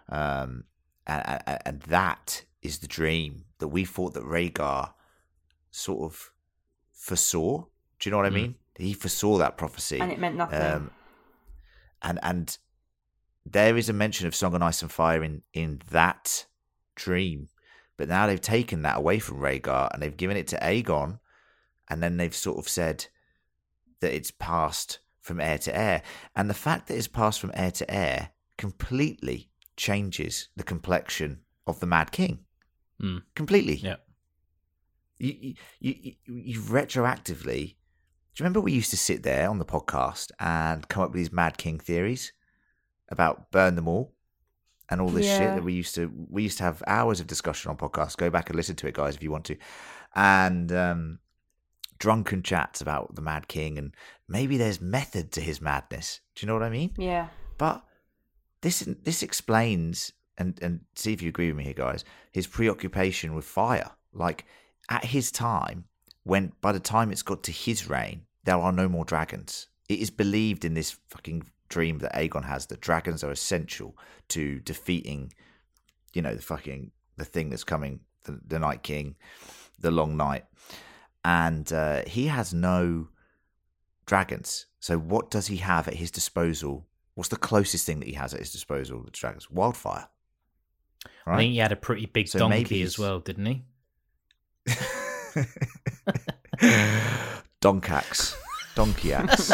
and that is the dream that we thought that Rhaegar sort of foresaw. Do you know what I mean? He foresaw that prophecy, And it meant nothing. And there is a mention of Song of Ice and Fire in that dream, but now they've taken that away from Rhaegar and they've given it to Aegon, and then they've sort of said that it's passed from heir to heir, and the fact that it's passed from heir to heir completely changes the complexion of the Mad King. Completely. Yeah. You retroactively. Do you remember we used to sit there on the podcast and come up with these Mad King theories about burn them all and all this shit Yeah. that we used to have hours of discussion on podcasts. Go back and listen to it, guys, if you want to. And drunken chats about the Mad King, and maybe there's method to his madness. Do you know what I mean? Yeah. But this explains, and see if you agree with me here, guys, his preoccupation with fire. Like, at his time, when by the time it's got to his reign, there are no more dragons. It is believed in this fucking dream that Aegon has that dragons are essential to defeating, the thing that's coming, the Night King, the Long Night. And he has no dragons. So what does he have at his disposal? What's the closest thing that he has at his disposal to dragons? Wildfire. Right? I think he had a pretty big So donkey maybe as well, didn't he? Donkax. donkey axe.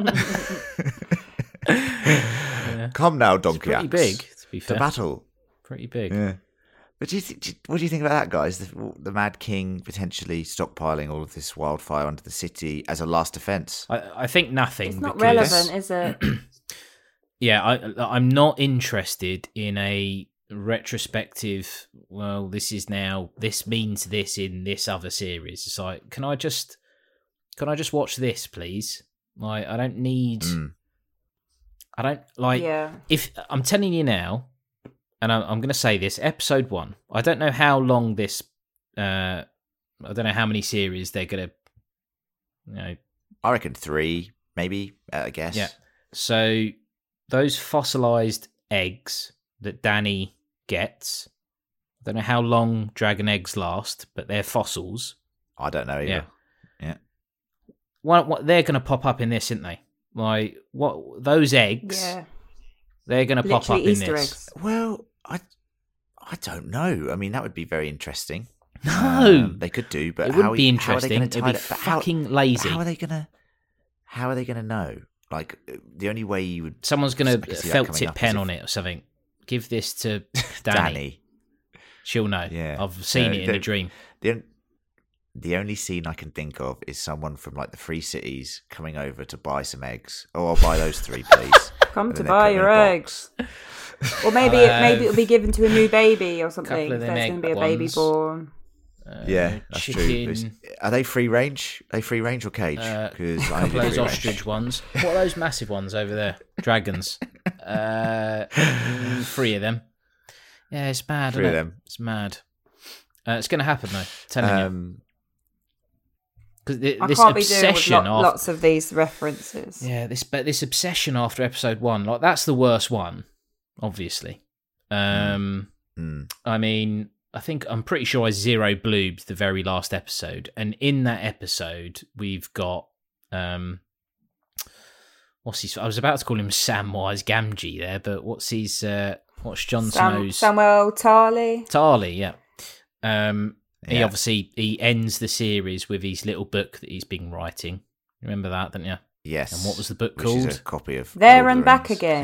Come now, donkey axe. Pretty big, to be fair. The battle. Pretty big. Yeah. But what do you think about that, guys? The Mad King potentially stockpiling all of this wildfire under the city as a last defense. I think nothing. It's not because, relevant, is it? Yeah, I'm not interested in a retrospective. Well, this means this in this other series. It's like, can I just watch this, please? Like, I don't need. I don't like. Yeah. If I'm telling you now. And I'm going to say this, episode 1. I don't know how long this. I don't know how many series they're going to. I reckon 3, maybe. I guess. Yeah. So those fossilized eggs that Dany gets. I don't know how long dragon eggs last, but they're fossils. I don't know either. Yeah. What they're going to pop up in this, aren't they? Like what those eggs? Yeah. They're going to pop up Easter in this. eggs. Well, I don't know. I mean, that would be very interesting. No, they could do, but it wouldn't be how are they interesting. going It'd to be tie it? fucking lazy. How are they going to know? Like the only way you would someone's going to felt tip pen on it or something. Give this to Dany. She'll know. Yeah, I've seen it in a dream. The only scene I can think of is someone from like the Free Cities coming over to buy some eggs. Oh, I'll buy those 3, please. Come to buy your eggs. Or maybe it'll be given to a new baby or something. If there's going to be a baby born. Yeah, that's chicken. True. Are they free range? Are they free range or cage? Because a couple of those ostrich ones. What are those massive ones over there? Dragons. 3 of them. Yeah, it's mad. 3 of them. It's mad. It's going to happen though. Telling you. I can't be doing with lots of these references. Yeah, this obsession after episode 1, like that's the worst one, obviously. I mean, I'm pretty sure I zero bloobed the very last episode, and in that episode we've got what's his? I was about to call him Samwise Gamgee there, but what's Jon Snow's Samuel Tarly? Tarly, yeah. He ends the series with his little book that he's been writing. Remember that, don't you? Yes. And what was the book Which called? Is a copy of There and Back Again.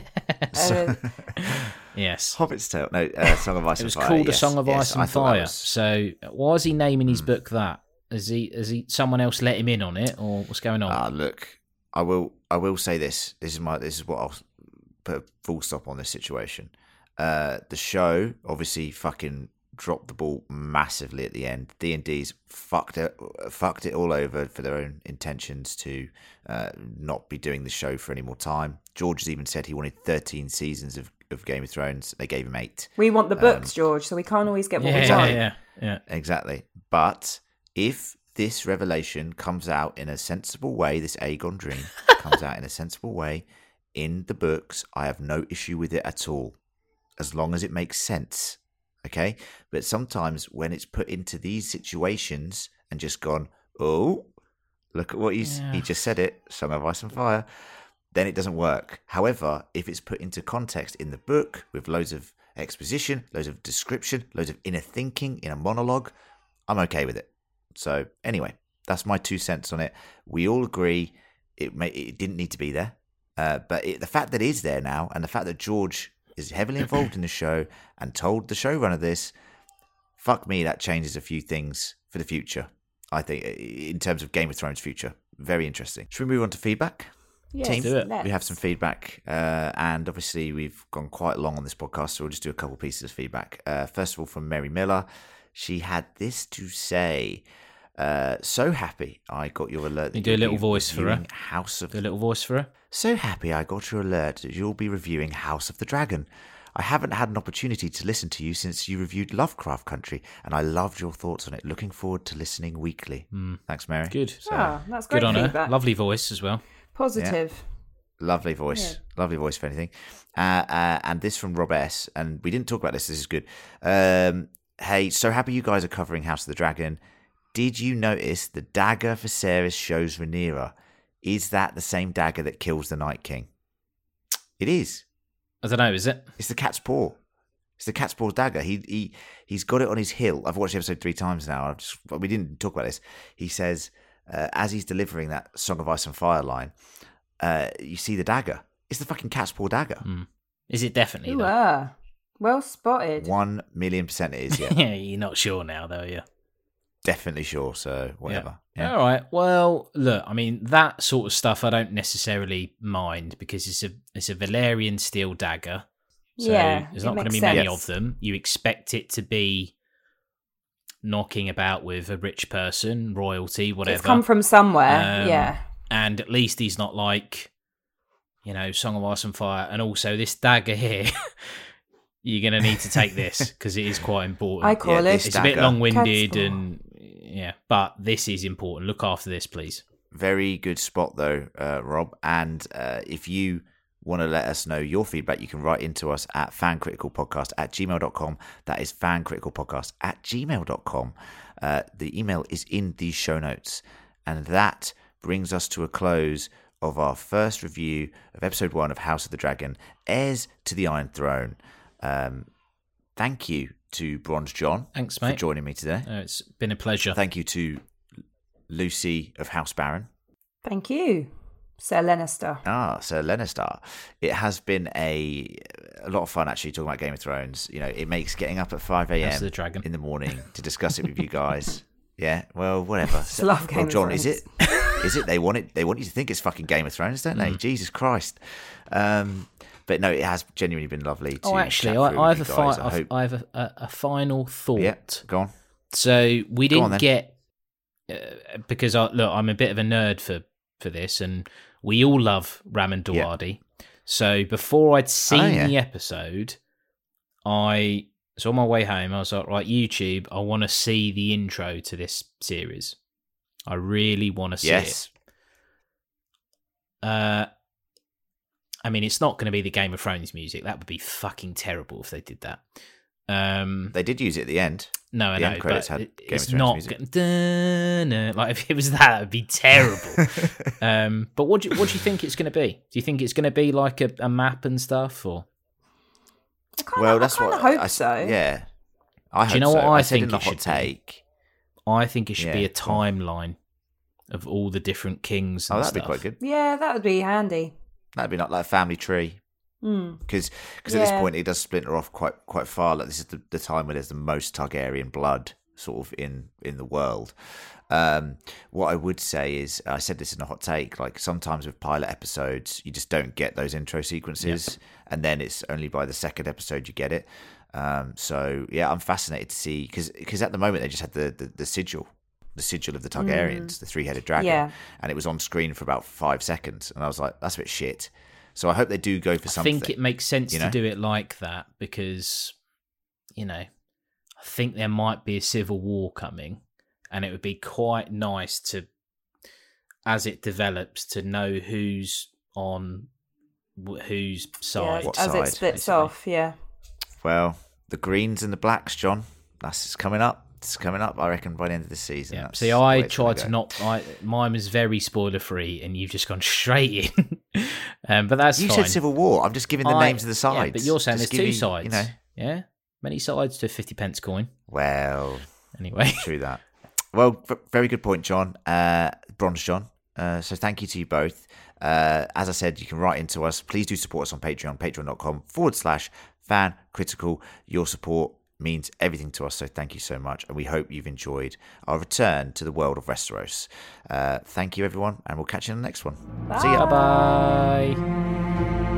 Yes. Hobbit's Tale. No, Song of Ice and Fire. It was called A Song of Ice and Fire. So why is he naming his book that? Has he someone else let him in on it, or what's going on? Look, I will say this. This is what I'll put a full stop on this situation. The show obviously fucking dropped the ball massively at the end. D&D's fucked it all over for their own intentions to not be doing the show for any more time. George has even said he wanted 13 seasons of Game of Thrones. They gave him 8. We want the books, George, so we can't always get what we want. Yeah. Exactly. But if this revelation comes out in a sensible way, this Aegon dream comes out in a sensible way in the books, I have no issue with it at all, as long as it makes sense. Okay, but sometimes when it's put into these situations and just gone, oh, look at what he just said it, Song of Ice and Fire, then it doesn't work. However, if it's put into context in the book with loads of exposition, loads of description, loads of inner thinking in a monologue, I'm okay with it. So anyway, that's my 2 cents on it. We all agree it didn't need to be there, but the fact that it is there now, and the fact that George is heavily involved in the show and told the showrunner this, fuck me, that changes a few things for the future, I think, in terms of Game of Thrones future. Very interesting. Should we move on to feedback? Yes, Team, do it. we have some feedback, and obviously we've gone quite long on this podcast, so we'll just do a couple pieces of feedback. First of all, from Mary Miller, she had this to say: so happy I got your alert. You do a little voice for her. Do a little voice for her. So happy I got your alert that you'll be reviewing House of the Dragon. I haven't had an opportunity to listen to you since you reviewed Lovecraft Country, and I loved your thoughts on it. Looking forward to listening weekly. Thanks, Mary. Good. That's great Good on feedback. her. Lovely voice as well. Positive. Yeah. Lovely voice. Yeah. Lovely voice, if anything. And this from Rob S. And we didn't talk about this. This is good. Hey, so happy you guys are covering House of the Dragon. Did you notice the dagger Viserys shows Rhaenyra? Is that the same dagger that kills the Night King? It is. I don't know, is it? It's the cat's paw. It's the cat's paw dagger. He's got it on his hill. I've watched the episode 3 times now. We didn't talk about this. He says as he's delivering that Song of Ice and Fire line, you see the dagger. It's the fucking cat's paw dagger. Is it definitely? Ooh, though? Well spotted. 1,000,000% it is, yeah. Yeah, you're not sure now, though, yeah. Definitely sure, so whatever. Yeah. All right. Well, look, I mean, that sort of stuff I don't necessarily mind because it's a Valyrian steel dagger. So there's not going to be many of them. You expect it to be knocking about with a rich person, royalty, whatever. It's come from somewhere, yeah. And at least he's not like, Song of Ice and Fire. And also this dagger here, you're going to need to take this because it is quite important. I call it. It's a bit long-winded and but this is important. Look after this, please. Very good spot though, Rob. And if you want to let us know your feedback, you can write into us at fancriticalpodcast@gmail.com. That is fancriticalpodcast@gmail.com. The email is in the show notes. And that brings us to a close of our first review of episode 1 of House of the Dragon, Heirs to the Iron Throne. Thank you to Bronze John. Thanks, mate, for joining me today. It's been a pleasure. Thank you to Lucy of House Baron. Thank you, Sir Lannister. Sir Lannister. It has been a lot of fun actually talking about Game of Thrones. It makes getting up at 5 a.m. in the morning to discuss it with you guys. Yeah, well, whatever. Just love Game of John, Thrones. is it? They want you to think it's fucking Game of Thrones, don't they? Jesus Christ. But no, it has genuinely been lovely to actually, I have a final thought. Yeah, go on. So we didn't get because I'm a bit of a nerd for this, and we all love Ramin Djawadi. Yeah. So before I'd seen the episode, on my way home, I was like, right, YouTube, I want to see the intro to this series. I really want to see it. I mean, it's not going to be the Game of Thrones music. That would be fucking terrible if they did that. They did use it at the end. No, I know, but credits had it's not music. Like if it was that would be terrible. But what do you think it's going to be? Do you think it's going to be like a map and stuff, or? That's what I hope so. Yeah, I hope so. Do you know what I think in the hot take? I think it should be a timeline of all the different kings. And that'd be quite good. Yeah, that would be handy. That'd be like a family tree. Because at this point it does splinter off quite far. Like this is the time where there's the most Targaryen blood sort of in the world. What I would say is, I said this in a hot take, like sometimes with pilot episodes you just don't get those intro sequences, and then it's only by the second episode you get it. So yeah, I'm fascinated to see because at the moment they just had the sigil of the Targaryens, the 3-headed dragon, and it was on screen for about 5 seconds, and I was like, that's a bit shit. So I hope they do go for something. I think it makes sense to do it like that because, I think there might be a civil war coming, and it would be quite nice to, as it develops, to know who's on whose side. As it splits off, yeah. Well, the greens and the blacks, John, that's coming up. It's coming up, I reckon, by the end of the season. Yeah. See, I tried to not. Mine was very spoiler free, and you've just gone straight in. But that's you fine. said Civil War. I'm just giving the names of the sides. Yeah, but you're saying just there's two sides. Yeah, many sides to a 50p coin. Well, anyway, true that. Well, very good point, John. Bronze John. So thank you to you both. As I said, you can write into us. Please do support us on Patreon. Patreon.com/fancritical. Your support means everything to us, so thank you so much, and we hope you've enjoyed our return to the world of Westeros. Thank you, everyone, and we'll catch you in the next one. Bye. See ya. Bye.